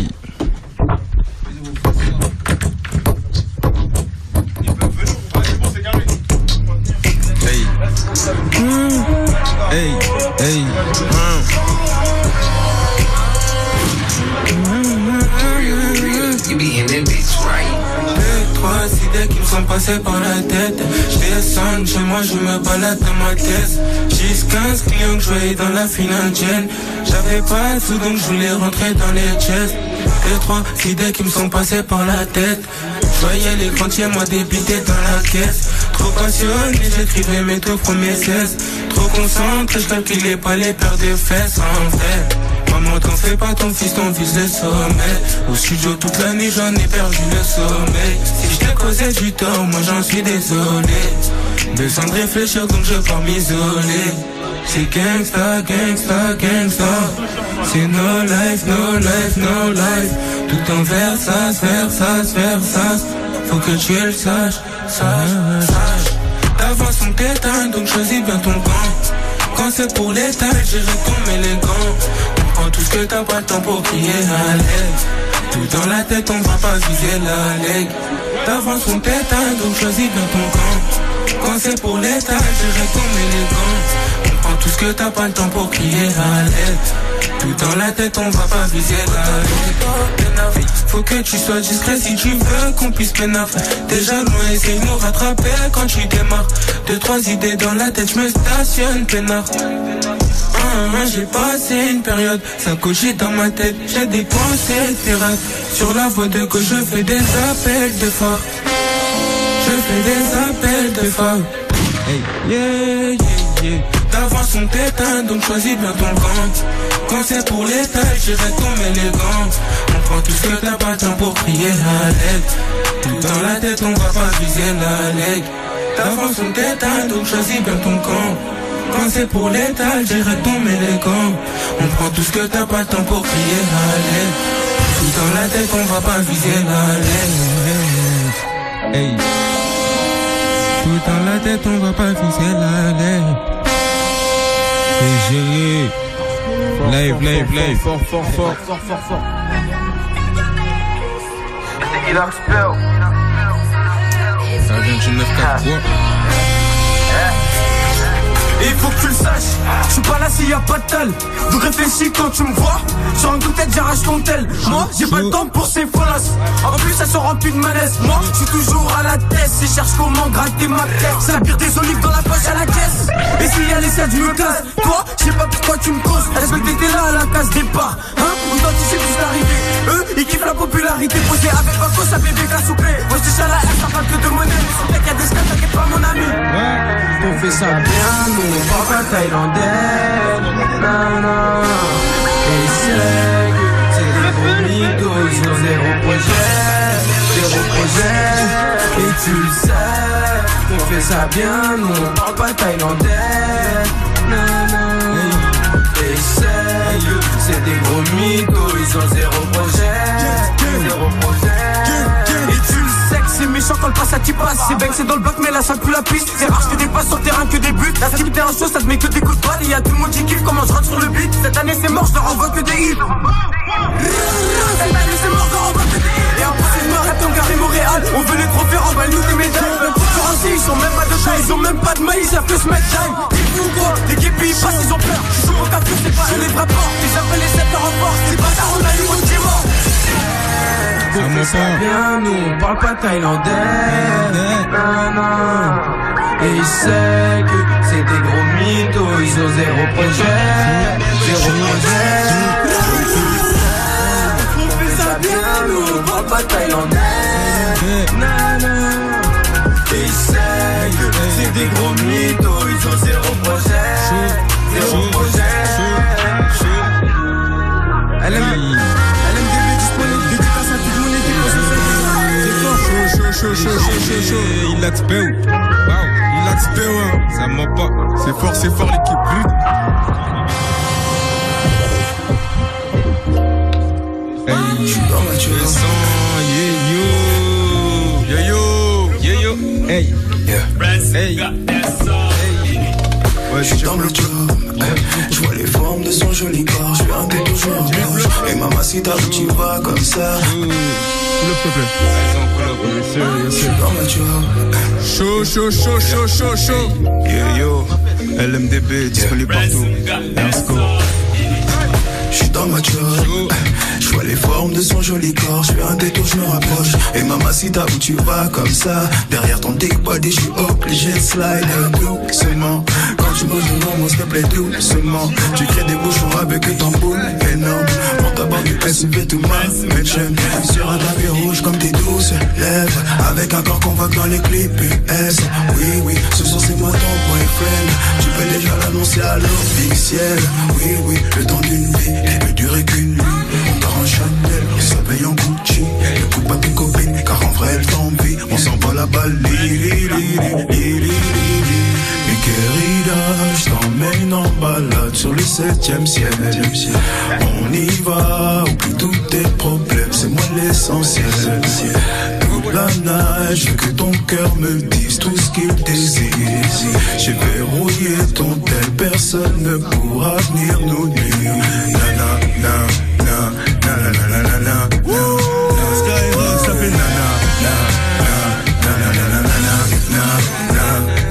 Hey. Hey. Hey. You be in that bitch, right? Deux, trois idées qui me sont passées par la tête. J'descends chez moi, je me balade dans ma tête. J'ai quinze clients que je voyais dans la finale chaîne. J'avais pas de sous donc je voulais rentrer dans les chests. Deux, trois idées qui me sont passées par la tête. Je voyais les quantiers, moi débiter dans la caisse. Trop passionné, j'écrivais mes tout premiers seize. Trop concentré, je calculais pas les paires de fesses en vrai. Maman, t'en fais pas, ton fils, ton fils le sommet. Au studio toute l'année, j'en ai perdu le sommeil. Si je t'ai causé du tort, moi j'en suis désolé. Besoin de réfléchir, donc je pars m'isoler. C'est gangsta, gangsta, gangsta. C'est no life, no life, no life. Tout en Versace, Versace, Versace. Faut que tu le saches, sache, sache. D'avance on t'éteint, donc choisis bien ton camp. Quand c'est pour l'état, j'irai comme élégant. Prends tout ce que t'as pas le temps pour crier à l'aise. Tout dans la tête, on va pas viser la leg. D'avance on t'éteint, donc choisis bien ton camp. Quand c'est pour l'état, j'irai comme élégant. Prends tout ce que t'as pas le temps pour crier à l'aide. Tout dans la tête, on va pas viser la leg. Faut que tu sois discret si tu veux qu'on puisse pénaf. Déjà loin, essaye de nous rattraper quand tu démarres. Deux, trois idées dans la tête, je me stationne peinard. J'ai passé une période, ça cochait dans ma tête. J'ai dépensé tes rats. Sur la voie de gauche, je fais des appels de phare. Je fais des appels de phare. Hey, yeah, yeah, yeah. D'avance on t'éteint, donc choisis bien ton camp. Quand c'est pour l'état, j'irai comme élégant. On prend tout ce que t'as pas le temps pour crier à l'aide. Tout dans la tête, on va pas viser la leg. D'avance on t'éteint, donc choisis bien ton camp. Quand c'est pour l'étal, j'irai comme élégant. On prend tout ce que t'as pas le temps pour crier à l'aide. Tout dans la tête, on va pas viser la leg. Hey. Tout dans la tête, on va pas viser la leg. C'est géré. Live, live, live. Fort, fort, fort, fort, fort, fort. Ça vient du neuf quatre trois. Et il faut que tu le saches, je suis pas là s'il y a pas de tal. Donc réfléchis quand tu me vois. Sur un coup de tête j'arrache ton tel. Moi j'ai pas le temps pour ces fausses. En plus ça se remplit de malaise. Moi je suis toujours à la tête. Et cherche comment gratter ma tête. Ça bire des olives dans la poche à la caisse. Et s'il y a les sept je me casse. Toi je sais pas pourquoi tu me causes. Est-ce que t'étais là à la case départ? Hein? Ou toi tu sais plus l'arrivée. Eux ils kiffent la popularité. Posé avec Paco ça bébé qu'à souper. Moi je suis à la R ça parle que de monnaie. Mais son mec y'a des scans t'inquiète pas mon ami. On fait ça bien, nous on parle pas thaïlandais. Non, non. Et c'est que c'est des gros mythos, ils ont zéro projet, zéro projet. Et tu le sais, on fait ça bien, nous on parle pas thaïlandais. Non, non. Et c'est que c'est des gros mythos, ils ont zéro projet, zéro projet. Et tu le sais que c'est méchant quand le passe à t'y passe. C'est bang, c'est dans le bloc, mais là ça pue la piste. C'est rare, je fais des passes sur terrain que des buts. La team t'es un show, ça te met que des coups de balle. Et y'a tout le monde qui kiffe comment je rentre sur le beat. Cette année c'est mort, je leur envoie que des hits. Cette année c'est mort, je leur envoie que des hits. Et après c'est mort, reste en carré Montréal. On veut les trophées, remballe-nous des médailles. Même concurrence, ils sont même pas de taille. Ils ont même pas de mailles, ils savent que se mettre time. T'es fou ou quoi? L'équipe ils passent, ils ont peur. Je joue au café, c'est pas les vrais ports. Et j'appelle les sept en force. C'est pas ça, on a eu mon Diamant. On fait ça bien, nous on parle pas thaïlandais. Non, non. Et je sais que c'est des gros mythos, ils ont zéro projet, zéro projet. On fait ça bien, nous on parle pas thaïlandais. Non, non. Et je sais que c'est des gros mythos, ils ont zéro projet, zéro projet. Elle aime, elle aime des disponibles, dédicace à toute mon équipe. Chaud, chaud, chaud, chaud, chaud, chaud. Il a t'pé ou? Wow, il a t'pé ou? Ça ment pas. C'est fort, c'est fort l'équipe. Hey, je suis dans la tuerie. Yeah yo, yeah yo, yeah yo. Hey, yeah. Hey. je suis dans le job. Je vois les formes de son joli corps. Je fais un peu toujours en bouche. Et mamacita, où tu vas comme ça? Je suis dans le job. Chaud, chaud, chaud, chaud, chaud, chaud. Yeah, yo, L M D B, disponible partout. Let's go. Je suis dans ma job. Je vois les formes de son joli corps. Je fais un détour, je me rapproche. Et mamacita, où tu vas comme ça? Derrière ton dick body, je suis obligé de slide doucement. Quand tu bouges le nom, s'il te plaît, doucement. Tu crées des bouchons avec ton boule énorme. Mon tabac du S U V, tout ma mention. Sur un tapis rouge comme tes douces lèvres. Avec un corps qu'on voit dans les clips U S. Oui, oui, ce soir c'est moi ton boyfriend. Tu peux déjà l'annoncer à l'officiel. Oui, oui, le temps d'une vie, il peut durer qu'une nuit. On part en Chanel, on s'habille en Gucci. Ne coupe pas tes copines, car en vrai elles t'envient. On s'envoie la balle, li li li li li li li. Mi querida, je t'emmène en balade sur le septième ciel. On y va, oublie tous tes problèmes, c'est moi l'essentiel. Toute la nage, je veux que ton cœur me dise tout ce qu'il désire. J'ai verrouillé ton tel, personne ne pourra venir nous nuire. Na na na na na na na na na. Skyrock, ça fait na na na na na na na na na na.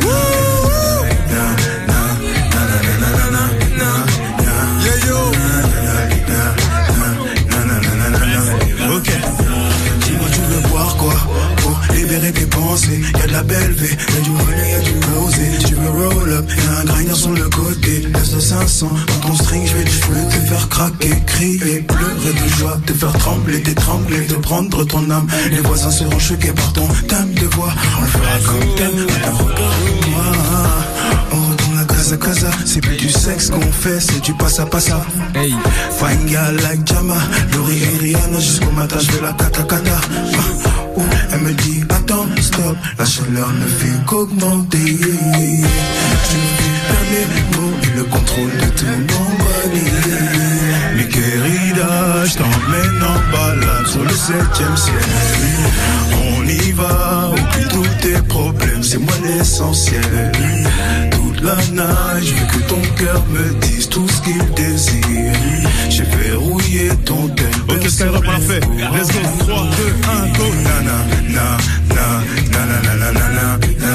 Libérer tes pensées, y'a de la belle vie, y'a du money, y'a du rosé. Tu veux roll up, y'a un grinder sur le côté. Laisse de cinq cents dans ton string, je vais te jouer, te faire craquer, crier, pleurer de joie, te faire trembler, t'étrangler, te prendre ton âme. Les voisins seront choqués par ton thème de voix. On le fera comme thème, regarde-moi. On retourne à casa casa, c'est plus du sexe qu'on fait, c'est du passe à passa. Hey, fine girl like Jama, Lori et Rihanna jusqu'au matin, je fais la kata kata. Oh, elle me dit attends stop, la chaleur ne fait qu'augmenter. Je me fais perdre les mots et le contrôle de tout mon body. Mi querida, je t'emmène en balade sur le septième ciel. On y va, oublie tous tes problèmes, c'est moi l'essentiel. Toute la nage, je veux que ton cœur me dise tout ce qu'il désire. J'ai verrouillé ton tel. Ok, Skyrock, on l'a fait. Let's go, trois, deux, un, go. Na na na na na na na na na na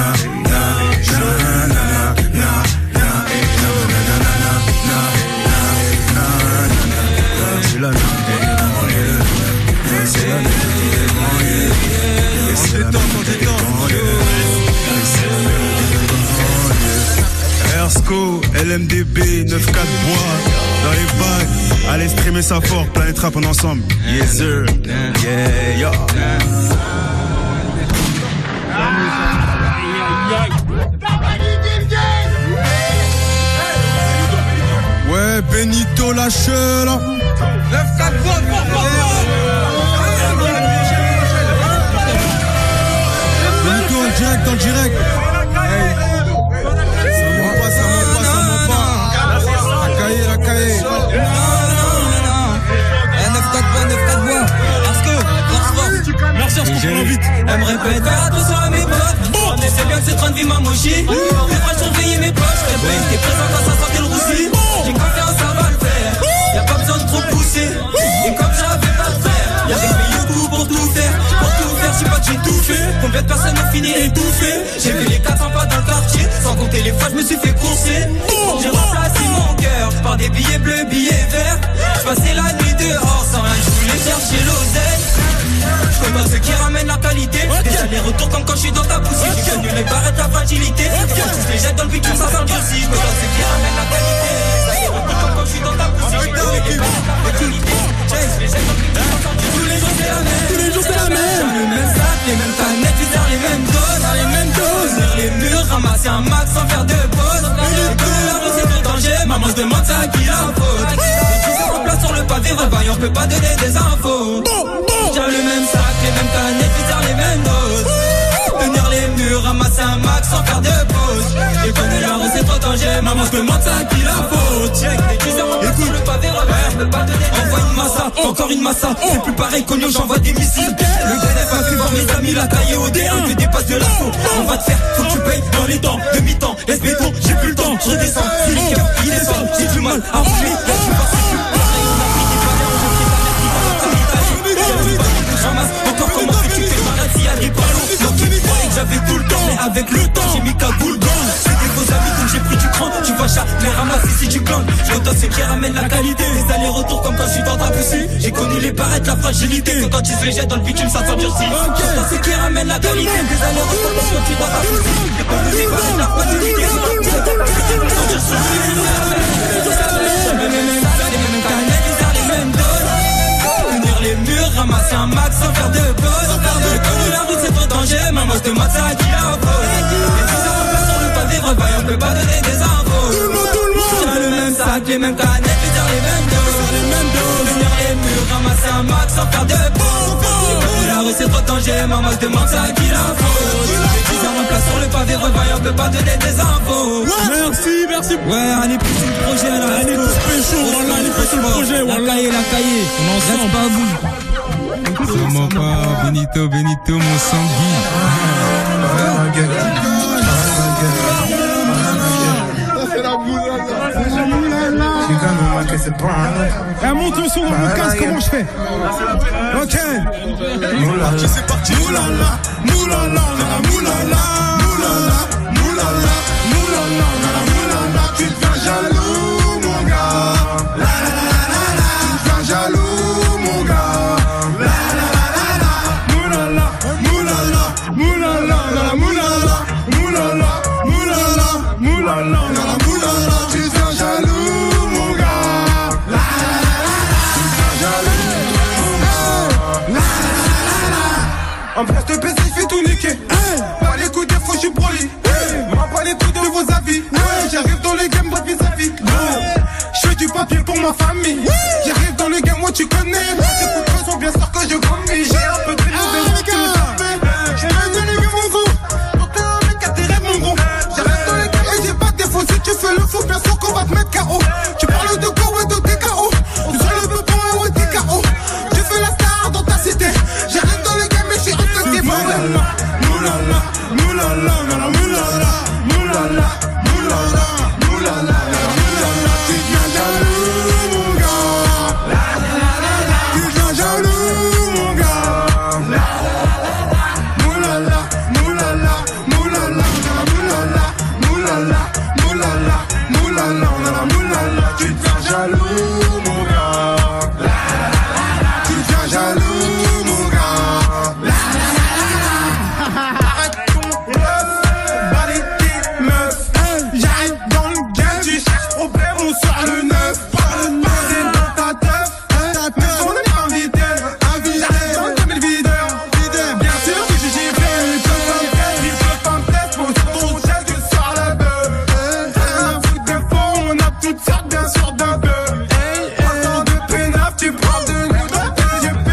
na na na. C'est la nuit, c'est la nuit, c'est la nuit, Ersco, L M D B, neuf quatre bois, dans les vagues, allez streamer ça fort, Planète Rap, on est ensemble. Yes sir, yeah, yeah. Ouais, Benito lâche là. neuf quatre bois, Benito en direct, en direct. Hey. La cahier. neuf quatre bois, neuf quatre bois. Parce que, force force. Merci à ce qu'on l'invite. Elle me répète, fais attention à mes potes. On essaie bien que c'est train de vie ma mochi. Des fois, surveiller mes poches. Répète, t'es présent quand ça sortait le roussi. J'ai confiance, ça va le faire. Y'a pas besoin de trop pousser. Et comme j'avais pas de frère, y'a des pays au bout pour tout faire. Pour tout faire, j'ai pas que j'ai tout fait. Combien de personnes ont fini étouffé. J'ai vu les quatre cents pas dans le quartier. Sans compter les fois, je me suis fait courser. J'ai remplacé mon cœur par des billets bleus, billets verts. J'passais la nuit dehors sans rien, j'voulais chercher l'oseille. J'connais ceux qui ramènent la qualité. Des allers-retours comme quand j'suis dans ta poussière. J'ai connu les barrettes, la fragilité. Quand je les jette dans le bitume, ça sent aussi. J'connais ceux qui ramènent la qualité. Des allers-retours comme quand j'suis dans ta poussière. J'ai connu les barrettes, la fragilité. Je les jette dans le bitume, ça sent tous les jours c'est la même. Tous les jours c'est la même. J'ai le même sac, les mêmes canettes, tu sers les mêmes doses. Les mêmes doses. Sur les murs, ramasser un max sans faire de pause. Et que la recette de danger, maman se demande ça à qui la faute. En place sur le pavé, revaille, on peut pas donner des infos. J'ai le même sac, les mêmes canettes, tu sers les mêmes doses. Tenir les murs, ramasser un max sans faire de pause. J'ai connu la recette au danger, maman se demande ça à qui la faute. Écoute, sur le pavé, revaille, on peut pas donner des infos. Envoie une massa, encore une massa. C'est plus pareil qu'au j'envoie des missiles. Le D F a fait voir mes amis, la taille au D un, que des passes de l'assaut. On va te faire, faut que tu payes dans les temps, demi-temps, laisse béton, j'ai plus le temps. descends, je redescends. Si les cœurs, ils descendent, j'ai du mal à rouler. Là, je pense que c'est pareil. On a pris des balais, on a pris ta mère qui va dans ton étage. Je ramasse encore comment fais-tu fais malade s'il y a des ballons. Donc il croyait que j'avais tout le temps, mais avec le temps, j'ai mis cagoule blanche. C'est des faux amis, donc j'ai pris du cran. Tu vas les ramasser si tu glandes. Je redonne ce qui ramène la qualité. Les allers-retours comme quand je suis dans ta poussée. J'ai connu les barrettes, la fragilité. Que quand tu se les jettes dans le bitume, ça s'endurcit. Je redonne ce qui ramène la qualité. Les allers-retours comme quand je suis dans ta poussée. J'ai connu les barrettes, la fragilité. Que quand tu se les jettes dans le bitume, ça s'endurcit. Les mêmes canettes, ils ont les mêmes doses. Tenir les murs, ramasser un max sans faire de pause. J'ai connu la route, c'est trop danger. Maman, je te mate, c'est à qui la pose. Les dix ans en place sur le pavé, revaille, on peut pas donner des infos. Tiens le même sac, les mêmes canettes, les dire les mêmes doses. Tenir les murs, ramasser un max sans faire de pause. J'ai connu la rue, c'est trop danger. Maman, je te mate, c'est à qui la pose. Les dix ans en place sur le pavé, revaille, on peut pas donner des infos. Merci, merci. Ouais, allez, plus sur le projet là. Allez, tous pécho, voilà, allez, plus sur le projet. La cahier, la cahier. On en reste pas à vous. Comment pas, Benito, Benito, mon sanguin. Eh, monte le son dans mon casque, comment je fais? Ok. C'est parti, moulala, moulala, moulala, moulala, moulala, moulala, moulala, tu deviens jaloux, mon gars. La la la la la, tu deviens jaloux, mon gars. La la la la la, moulala, moulala, moulala, moulala, moulala, moulala, moulala, moulala, tu deviens jaloux, mon gars. La la la la la, tu deviens jaloux, mon gars. La la la la la. En place de baiser, je fais tout niquer. Hey, pas les coups de faux, je suis broly. Hey, m'en pas les coups de vos avis. Ouais, j'arrive dans le game, votre vis-à-vis. Ouais, je fais du papier pour ma famille. J'arrive dans le game, moi tu connais. J'écoute le son, bien sûr que je vomis. J'ai un peu de l'eau, tu me tapes. Je me donne le game, mon gros. Pour t'es un mec à tes rêves, mon gros. J'arrive dans le game et j'ai pas de défaut. Si tu fais le fou, bien sûr qu'on va te mettre K O. Tu parles de quoi, ouais, de tes K O. Tu sors le peupon, ouais, t'es K O. Tu fais la star dans ta cité. J'arrive dans le game et je suis un peu tes problèmes. Moulala, moulala, moulala, moulala, moulala, moulala, moulala, moulala, tu deviens jaloux, mon gars. La la la la la, tu deviens jaloux, mon gars. La la la la la, moulala, moulala, moulala, moulala, moulala, moulala, moulala, moulala, tu deviens jaloux, mon gars. La la la la, tu deviens jaloux, mon gars. La la la la la. Arrête ton bluff, balai tes meufs. J'arrive dans le game, tu cherches problème, on sort le neuf. Pas le passer dans ta teuf, mais on est invité. J'arrive dans le game, le videur. Bien sûr que j'ai fait, il peut pas me tester, il peut pas me tester. Pose ton chef, tu sors la beuh. Un foot de fond, on a toutes sortes, bien sûr, d'un beuh. Autant de pénaf, tu parles de nous dans tes G P.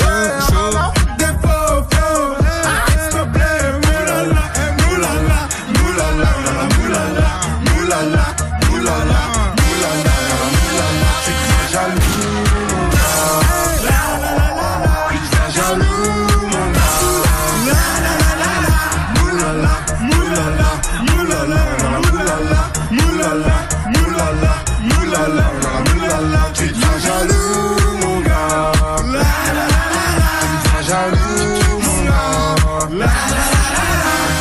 Des faux, faux. Arrête, s'il te plaît. Moulala, moulala, moulala, moulala, moulala, moulala, moulala, moulala. Tu deviens jaloux, mon gars. La la la la la. Tu deviens jaloux, mon gars. La la la la la. Moulala, moulala, moulala, moulala, moulala, moulala, moulala, moulala. Tu deviens jaloux, mon gars. La la la la la. Tu deviens jaloux, mon gars. La la la la la.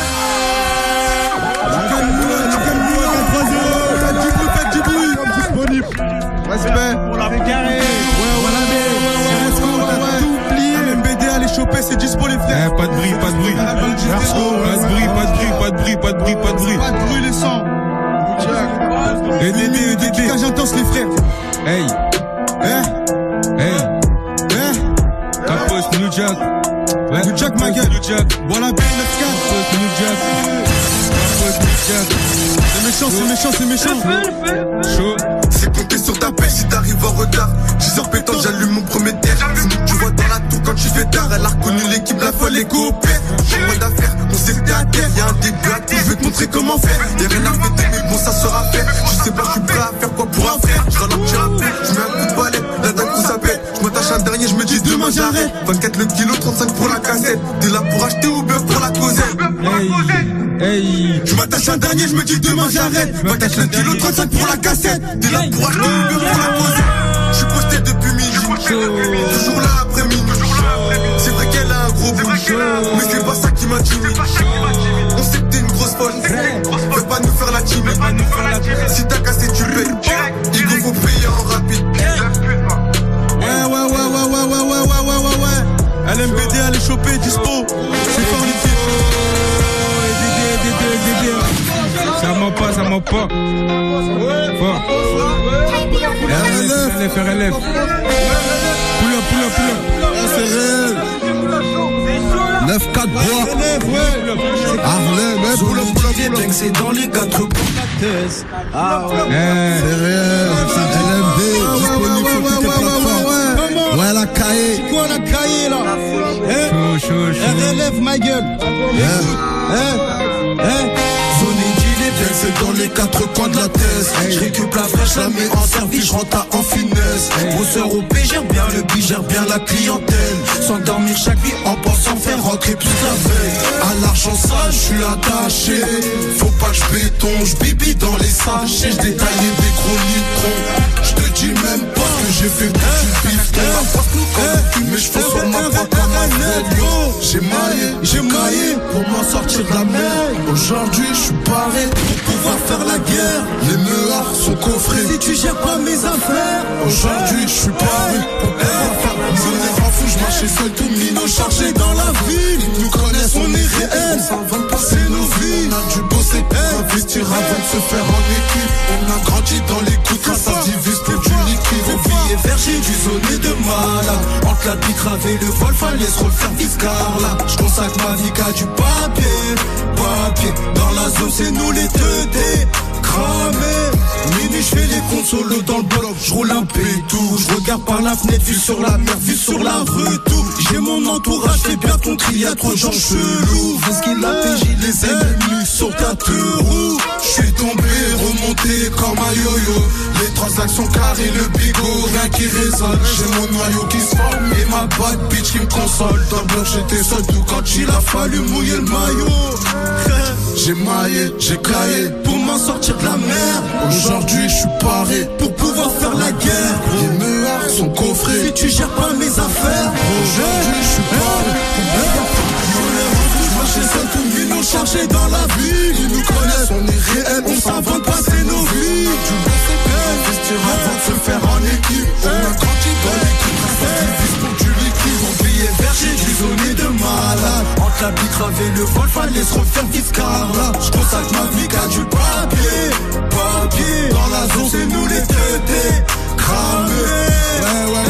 Respect pour la carré. Ouais, voilà, mais tout plié. M B D, allez choper, c'est dispo les frères. Eh, pas de bruit, pas de bruit. Pas de bruit, pas de bruit, pas de bruit, pas de bruit, pas de bruit. Pas de bruit, les sangs. E D D, E D D. Cage intense, les frères. Hey, Eh, hey, eh. Capos, New Jack. Ouais, New Jack, ma gueule. New Jack. Voilà, B neuf K. Capos, New Jack. Capos, New Jack. C'est méchant, c'est méchant, c'est méchant. Chaud. C'est compter sur ta paix si t'arrives en retard. dix heures pétant, j'allume mon premier terre. Tu vois dans la tour quand tu fais tard. Elle a reconnu l'équipe, la folle et coopère. J'ai moins d'affaires, on sait que t'es à terre. Y'a un début à tout, je vais te montrer comment faire. Y'a rien à fêter, mais bon, ça sera fait. Je sais pas, je suis prêt à faire quoi pour un frère. Je ralentis un peu, je mets un coup de balai. Là d'un coup ça pète. Je m'attache un dernier, je me dis demain j'arrête. vingt-quatre le kilo, trente-cinq pour la cassette. T'es là pour acheter ou bien pour la causer. Hey, je m'attache un dernier, je me dis demain j'arrête. Je m'attache un kilo trente-cinq pour la cassette. T'es là pour acheter ou bien pour la causer. Je suis posté depuis midi, toujours là après midi. C'est vrai qu'elle a un gros bout, mais c'est pas ça qui m'a tué. On sait que t'es une grosse folle, fais pas nous faire la team. Si t'as cassé tu payes, il nous faut payer en rapide. Ouais ouais ouais ouais ouais ouais ouais ouais ouais ouais ouais. L M B D allez choper dispo. C'est pas une fille. Ça m'a pas, ça m'a pas. Fort. R L F, R L F. Pull up, pull up, pull up. C'est réel. neuf quatre bois. Harlem, ouais, pull up, pull up, pull up. C'est dans les quatre coins. Ah ouais. C'est réel. C'est L M B. Disponible sur toutes les plateformes. Ouais, la cahier. C'est quoi la cahier là? Chaud, chaud, chaud. R L F, ma gueule. Hein? Hein? Hein? C'est dans les quatre coins de la thèse. Je récupère la fraîche, la mets en service, je rentre en finesse. Bosseur au P, gère bien le B, gère bien la clientèle. Sans dormir chaque nuit en pensant faire rentrer toute la veille. À l'argent sale, je suis attaché. Faut pas que je béton, je bibi dans les sachets. Je détaillais des gros litrons. Je te dis même pas que j'ai fait pour du bifton. La porte nous comme mais je fais sur ma voix comme un vélo. J'ai maillé, j'ai maillé pour m'en sortir de la merde. Aujourd'hui, je suis paré pour pouvoir faire la guerre. Les meulards sont coffrés. Si tu gères pas mes affaires, aujourd'hui, je suis paré pour pouvoir faire la guerre. En fou, je marchais seul, tout minot chargé dans la ville. Ils nous connaissent, on est réel. On va passer nos vies. On a dû bosser pour investir avant de se faire en équipe. On a grandi dans les coups quand ça divise pour du liquide. Au billet vert, j'ai dû zoner de malade. Entre la bicrave et le vol, fallait se refaire viscar là. Je consacre ma vie qu'à du papier. Papier, dans la zone, c'est nous les deux D. Cramé, minuit, je fais les comptes solo dans le bloc. Je roule un pétou, je regarde par la fenêtre, vue sur la mer, vue sur la rue, tout. J'ai mon entourage, fais bien ton tri, y'a trop de gens chelous. Parce qu'il a P J, les ennemis sur ta deux roues. Je suis tombé, remonté comme un yo-yo. Les transactions carrées, le bigot, rien qui résonne. J'ai mon noyau qui se forme et ma bad bitch qui me console. Dans le bloc, j'étais seul, tout quand il a fallu mouiller le maillot. J'ai maillé, j'ai caillé pour m'en sortir de la merde. Aujourd'hui je suis paré pour pouvoir faire la guerre. Les meulards sont coffrés. Si tu gères pas mes affaires, aujourd'hui je suis paré pour pouvoir faire la guerre. Je marchais seul, tout minot chargé dans la ville. Ils nous connaissent, on est réel, on s'invente passer nos vies. Tu veux faire investir avant de se faire en équipe. On a grandi dans l'équipe, ça divise pour du liquide. Mon billet vert, j'ai du zoné de malade. Entre la bicrave et le vol, fallait se refaire viscar là. Je consacre ma vie qu'à du papier. Papier, dans la zone, c'est nous les deux D. Cramé. Ouais, ouais,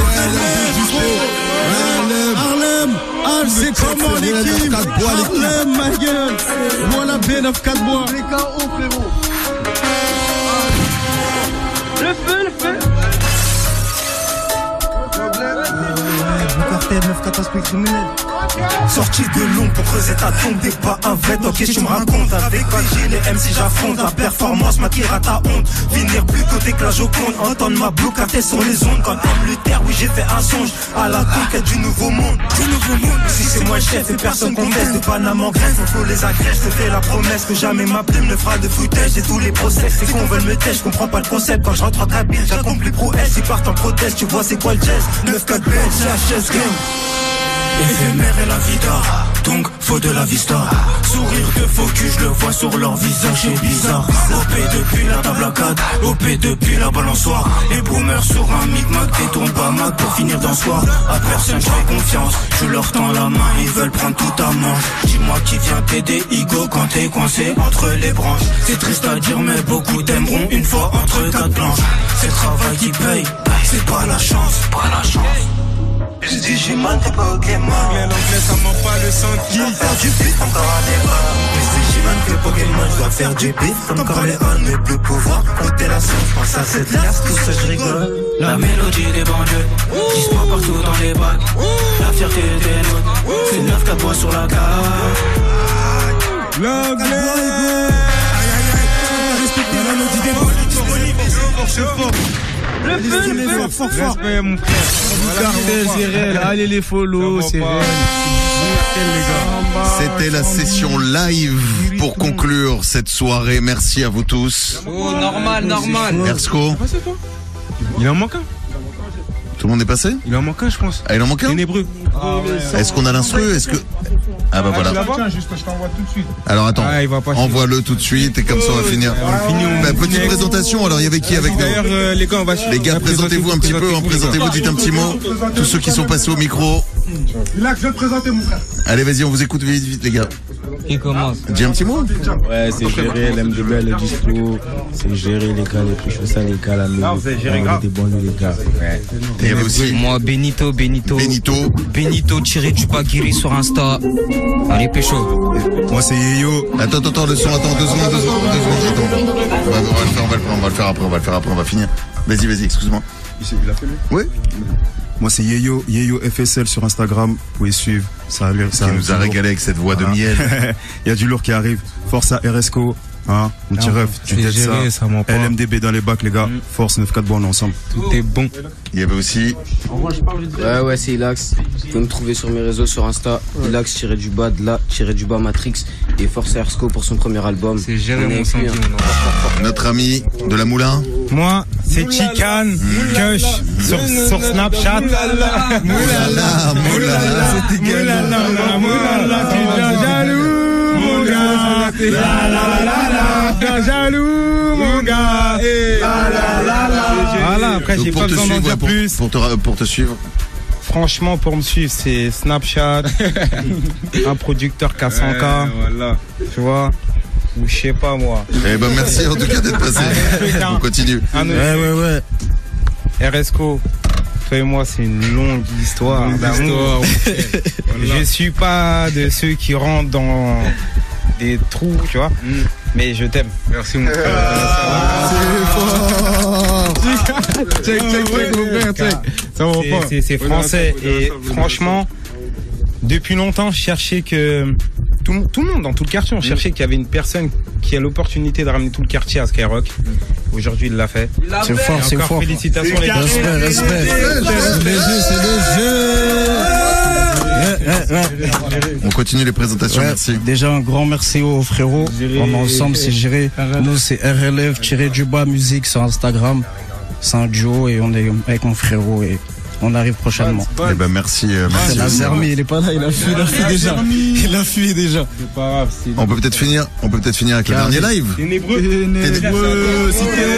ouais, Harlem, Harlem, c'est comment l'équipe? Harlem, ma gueule. Voilà B neuf quatre bois. Les K O, frérot. Le feu, le feu. Cartel neuf quatre aspect criminel. Sorti de l'ombre pour creuser ta tombe, des pas un vrai, ok tu me racontes. Avec P J, les M C j'affronte, la performance m'attire à ta honte. Finir plus côté que la Joconde, entendre ma bloue capter sur les ondes. Quand t'aimes Luther, oui j'ai fait un songe à la conquête du nouveau monde. Du nouveau monde, si c'est moi le chef et personne conteste. De Panama en graisse, faut les agrèges, je te fais la promesse que jamais ma plume ne fera de foutaise. J'ai tous les process, c'est qu'on veut me têche, je comprends pas le concept. Quand je rentre en cabine, j'accomplis les prouesses, ils partent en proteste, tu vois c'est quoi le jazz. neuf quatre B, C H S game. Éphémère et la vida, donc faut de la vista. Sourire de focus, je le vois sur leur visage, c'est bizarre. O P depuis la table à quatre, O P depuis la balançoire. Les boomers sur un micmac, détourne pas Mac pour finir d'un soir. À personne je fais confiance, je leur tends la main, ils veulent prendre tout à manche. Dis-moi qui vient t'aider, Igo, quand t'es coincé entre les branches. C'est triste à dire mais beaucoup t'aimeront une fois entre quatre planches. C'est le travail qui paye, c'est pas la chance, pas la chance. Je dis j'ai mal, t'es pas ok man. L'anglais, l'anglais ça ment pas le sang qui. Je dois faire du beat encore à débat. Mais si j'ai mal que Pokémon, je dois faire du beat. Encore les on mais plus pouvoir. Côté la sauce, pense à cette glace, tout ça je rigole. La mélodie des banlieues, dispo partout dans les bacs. La fierté des nôtres, c'est neuf quatre bois sur la carte. L'anglais. Respectez la mélodie des banlieues. C'est fort. Le feu, le feu, fort, fort. Respect, mon frère. Cartel, c'est réel. Allez les follow, c'est réel. C'était la session live pour conclure cette soirée. Merci à vous tous. Oh, normal, normal. Ersco. Il en manque un. Tout le monde est passé? Il en manque un, je pense. Ah, il en manque un? Ténébreux. Est-ce qu'on a l'instru? Est-ce que... Ah bah voilà. Tiens, juste, je t'envoie tout de suite. Alors attends, Ah, il va pas envoie-le tout de suite et comme ça on va finir. finit, on Bah, finit petite avec- présentation, alors il y avait qui avec nous? D'ailleurs, euh, les gars, on va Les gars, présentez-vous un petit peu, hein, présentez-vous, dites un petit mot. Tous ceux qui sont passés au micro. Là, je vais te présenter mon frère. Allez, vas-y, on vous écoute vite, vite, les gars. Qui commence? Dis un petit mot. Ouais, c'est géré, l'M D B, le dispo. C'est géré, les gars, les plus chauds, ça, les gars, la maison. c'est géré, On grave. est des bons, nous, les gars. Ouais. Et il y avait aussi Moi, Benito, Benito. Benito. Benito, tiré du bas, guéri sur Insta. Allez, pécho. Moi c'est Yeyo. Attends, attends, attends, le son, attends, deux secondes, deux secondes, deux secondes, attends. On va, on va le faire, on va le faire, on va le faire après, on va le faire après, on va finir. Vas-y, vas-y, excuse-moi. Il a fait lui? Oui. Moi c'est Yeyo, Yeyo F S L sur Instagram, vous pouvez suivre. Ça a l'air, ça Qui nous a régalé avec cette voix de miel. Il y a du lourd qui arrive. Force à R S C O, hein, mon petit Ah, ref, tu c'est t'aides géré, ça. ça ment pas. L M D B dans les bacs les gars, Force neuf quatre, bon on est ensemble. Tout est bon. Il y avait aussi Ouais, ouais, c'est Ilax. Vous pouvez me trouver sur mes réseaux sur Insta. Ilax tiré du bas, de là, tiré du bas Matrix. Et Force Ersco pour son premier album. C'est géré, On est mon avec sang. lui, hein. notre ami de la Moulin. Moi, c'est Chican, Kush, sur, sur Snapchat. Moulala, moulala. Moulala, moulala, tu deviens jaloux, mon gars. La la la la, tu deviens jaloux, mon gars. La la la la. Voilà, après, Donc, j'ai pour pas te besoin d'en suivre, dire pour, plus. pour te, pour te suivre. Franchement, pour me suivre, c'est Snapchat, un producteur qui a cent K, Voilà. tu vois, ou je sais pas moi. Eh ben merci en tout cas d'être passé. On continue. Un autre- Ouais, ouais, ouais. R S C O, toi et moi, c'est une longue histoire Longue d'amour. histoire, Voilà. Je suis pas de ceux qui rentrent dans des trous, tu vois, mais je t'aime. Merci, mon frère. Check, check, check, mon frère, check. C'est- c'est- C'est français et franchement, depuis longtemps, je cherchais que tout, tout le monde dans tout le quartier, on cherchait qu'il y avait une personne qui a l'opportunité de ramener tout le quartier à Skyrock. Aujourd'hui, il l'a fait. C'est fort, Et c'est encore fort. félicitations les gars. Respect, respect. C'est des jeux, c'est des jeux. Ouais, ouais, ouais. On continue les présentations, Ouais, merci. Déjà un grand merci aux frérots. On est ensemble, c'est géré. Nous c'est R L F tiré du bas musique sur Instagram. C'est un duo et on est avec mon frérot et on arrive prochainement. Eh ben merci, euh, C'est merci. la Zermi, il est pas là, il a fui, il a fui déjà. Il a fui déjà. C'est pas grave. c'est- On peut peut-être finir, on peut peut-être finir avec le dernier live. Ténébreux. Ténébreux,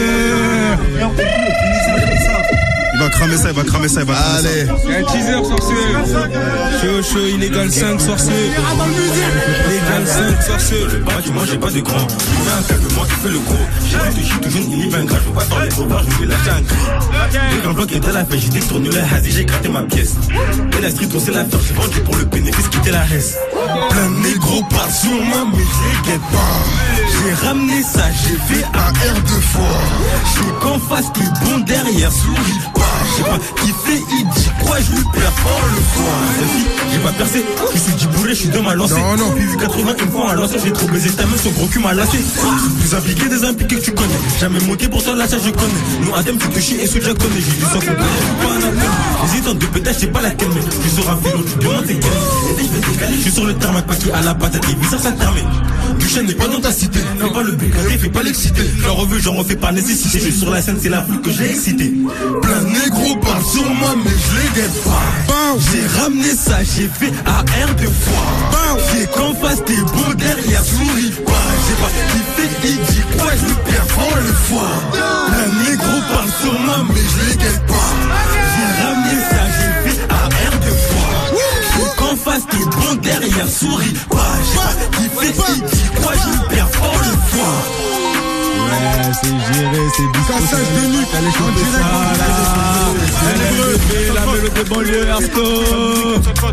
Il va cramer ça, il va cramer ça, il va cramer ça. Allez. Un teaser sorcier. Chaud, chaud, illégal cinq, sorcier. Illégal cinq, sorcier. Bah, du moi j'ai pas de grand. Il y a un calme, moi qui fais le gros. J'ai réfléchi tout jeune, il est vingt gras. Je veux pas faire les gros bars, je vais lâcher un cri. Dès qu'un bloc était la fête, j'ai détourné le hasi, j'ai gratté ma pièce. Et la street, on sait la faire, j'ai vendu pour le bénéfice, quitter la reste. Plein de négros partent sur moi, mais je les guette pas. J'ai ramené ça, j'ai fait un R deux fois. J'ai qu'en face, plus bon derrière, souris pas. J'ai pas kiffé, il dit quoi, je lui perds fort le soir. Celle-ci, j'ai pas percé, je suis du bourré, je suis de ma lancée. Non, non. Puis vu quatre-vingts une fois à lancé, j'ai trop baisé ta meuf, son gros cul m'a lassé. Je suis plus impliqué des impliqués que tu connais. Jamais monté pour ça, là, ça je connais. Nous, Adem, tu te chies et ce déjà connais. J'ai du sang, faut pas, pas un appel. J'hésite entre deux pétages, je sais pas laquelle, mais je suis sur un fil, tu demandes c'est quel. Et dès que je vais décaler, je suis sur le tarmac, pas qui à la patate, et ça, ça termine. Du chêne n'est pas dans ta cité. Fais pas le bécaré, fais pas l'excité. J'en reveux, j'en refais pas nécessité. Je suis sur la scène, c'est la foule que j'ai excité. Plein de négros parlent sur moi, mais je les guette pas. J'ai ramené ça, j'ai fait A R deux fois. J'ai qu'en face, t'es beau derrière, souris pas. J'ai pas kiffé, il dit quoi, je lui perds fort le foie. Plein de négros parlent sur moi, mais je les guette pas. J'ai ramené ça, j'ai fait A R deux fois. J'ai qu'en face, t'es bon derrière, souris pas. J'ai pas kiffé, il dit quoi, je lui perds fort le foie. Ouais, c'est géré, c'est dispo. Cassage de nuque, Allez, en choper direct, ça, là. Allez, la mélodie de banlieue, Ersco.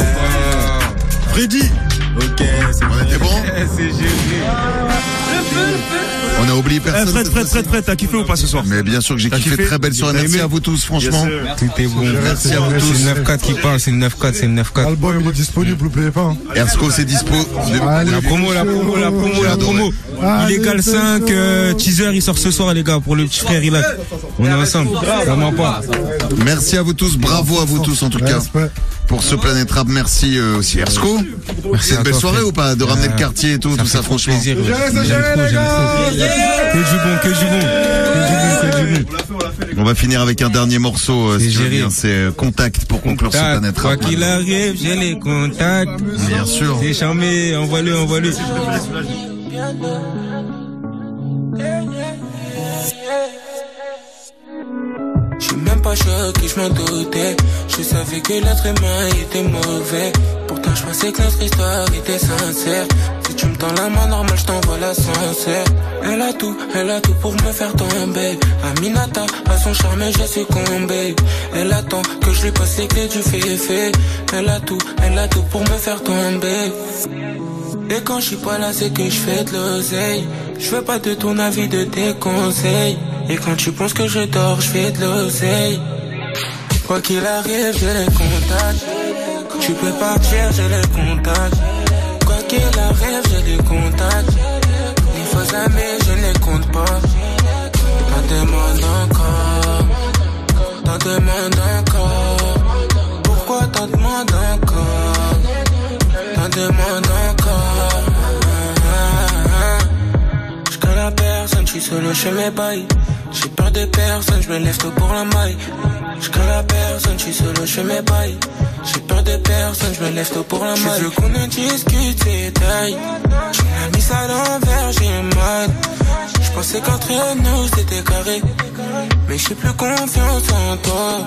Ouais. Freddy. Ok, c'est On était bon. C'est géré. On a oublié Eh, personne. Fred, Fred, Fred, Fred, t'as kiffé ou pas ce soir? Mais bien sûr que j'ai T'as kiffé, kiffé? très belle soirée. T'as Merci aimé? à vous tous, franchement. Yes, sir. Tout est bon. Merci à vous C'est tous. le neuf quatre qui parle, c'est le neuf quatre, c'est le neuf quatre. L'album il est disponible, n'oubliez pas. hein. Ersco, c'est dispo. Allez, La promo, la promo, la promo, J'ai la adoré. promo. Allez, Illégal fais cinq, ça. euh, teaser, il sort ce soir, les gars, pour le petit frère, il a. On est ensemble. Ça ment pas. Merci à vous tous. Bravo à vous tous, en tout cas. Respect. pour ce Planète Rap. Merci euh, aussi Ersko. Merci C'est une à belle toi, soirée Fred. ou pas de ramener Euh, le quartier et tout, ça tout fait ça trop franchement. plaisir. Gérez ça, J'aime gérez, trop, les j'aime gars. trop. Que du bon, que du bon, que du bon, que du bon. On va finir avec un dernier morceau, euh, C'est si tu veux géré. bien. C'est euh, Contact pour conclure ce Contact, Planète quoi Rap. qu'il arrive, j'ai les contacts. Bien sûr. C'est charmé, envoie-le, envoie-le. Je suis même pas choqué, je m'en doutais. Je savais que l'être humain était mauvais. Pourtant je pensais que notre histoire était sincère. Si tu me tends la main normale, je t'envoie l'ascenseur. Elle a tout, elle a tout pour me faire tomber. Aminata, à son charme j'ai succombé. Elle attend que je lui passe les clés du féfé. Elle a tout, elle a tout pour me faire tomber. Et quand je suis pas là, c'est que je fais de l'oseille. Je fais pas de ton avis, de tes conseils. Et quand tu penses que je dors, je fais de l'oseille. Quoi qu'il arrive, j'ai les contacts. Tu peux partir, j'ai les contacts. Quoi qu'il arrive, j'ai les contacts. Les faux amis, je ne les compte pas. T'en demandes encore. T'en demandes encore. Pourquoi t'en demandes encore? T'en demandes encore. Je connais la personne, je suis solo chez mes bails. J'ai peur de personne, je me lève tôt pour la maille. Je connais la personne, je suis solo chez mes bails. J'ai peur de personne, je me lève tôt pour la maille. Je veux qu'on en discute ces détails. Tu m'as mis ça à l'envers, j'ai mal. Je pensais qu'entre nous c'était carré, mais j'ai plus confiance en toi.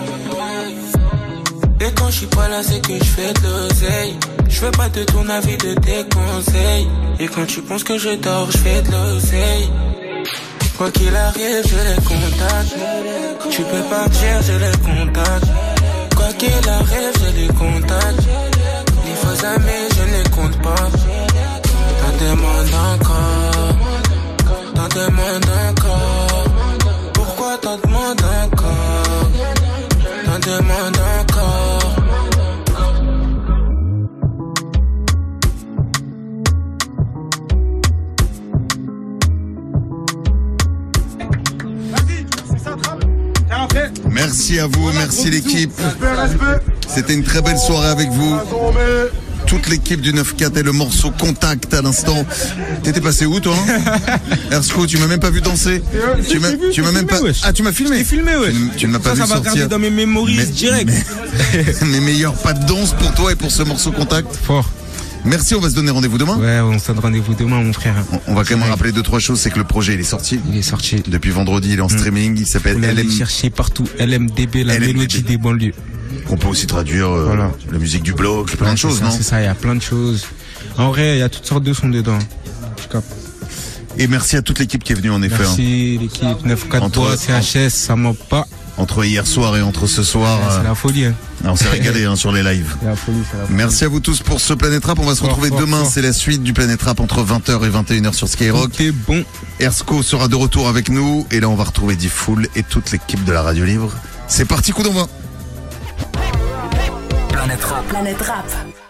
Et quand je suis pas là, c'est que je fais de l'oseille. Je veux pas de ton avis, de tes conseils. Et quand tu penses que je dors, je fais de l'oseille. Quoi qu'il arrive, je les contacte. Tu peux partir, je les contacte. Quoi qu'il arrive, je les contacte. Les faux amis, je ne les compte pas. T'en demandes encore. T'en demandes encore. Pourquoi t'en demandes encore? T'en demandes encore. Merci à vous, merci l'équipe. C'était une très belle soirée avec vous. Toute l'équipe du neuf quatre et le morceau Contact à l'instant. T'étais passé où toi? Ersko, tu m'as même pas vu danser. Tu m'as, tu m'as même pas. Ah, tu m'as filmé. J'ai filmé, ouais. Tu, tu ne m'as pas Ça, vu ça va sortir. garder dans mes mémories direct. Mes, mes meilleurs pas de danse pour toi et pour ce morceau Contact. Fort. Merci, on va se donner rendez-vous demain. Ouais, on se donne rendez-vous demain, mon frère. On, on va quand même rappeler deux, trois choses. C'est que le projet, il est sorti. Il est sorti. Depuis vendredi, il est en streaming. Il s'appelle Vous L l'allez M. chercher partout. L M D B, la L M D B. mélodie des banlieues. On peut aussi traduire euh, Voilà. la musique du bloc, plein Ouais, de choses, c'est ça, non? C'est ça, il y a plein de choses. En vrai, il y a toutes sortes de sons dedans. Je capte. Et merci à toute l'équipe qui est venue en effet. Merci l'équipe neuf quatre Entre- Bois, C H S, ça ment pas. Entre hier soir et entre ce soir. Ouais, c'est euh, la folie. Hein. on s'est régalé hein, sur les lives. C'est la folie, c'est la folie. Merci à vous tous pour ce Planète Rap. On va se Fort, retrouver fort, demain. fort. C'est la suite du Planète Rap entre vingt heures et vingt et une heures sur Skyrock. T'es bon. Ersko sera de retour avec nous. Et là, on va retrouver D-Fool et toute l'équipe de la Radio Libre. C'est parti, coup d'envoi. Planète Rap. Planète Rap.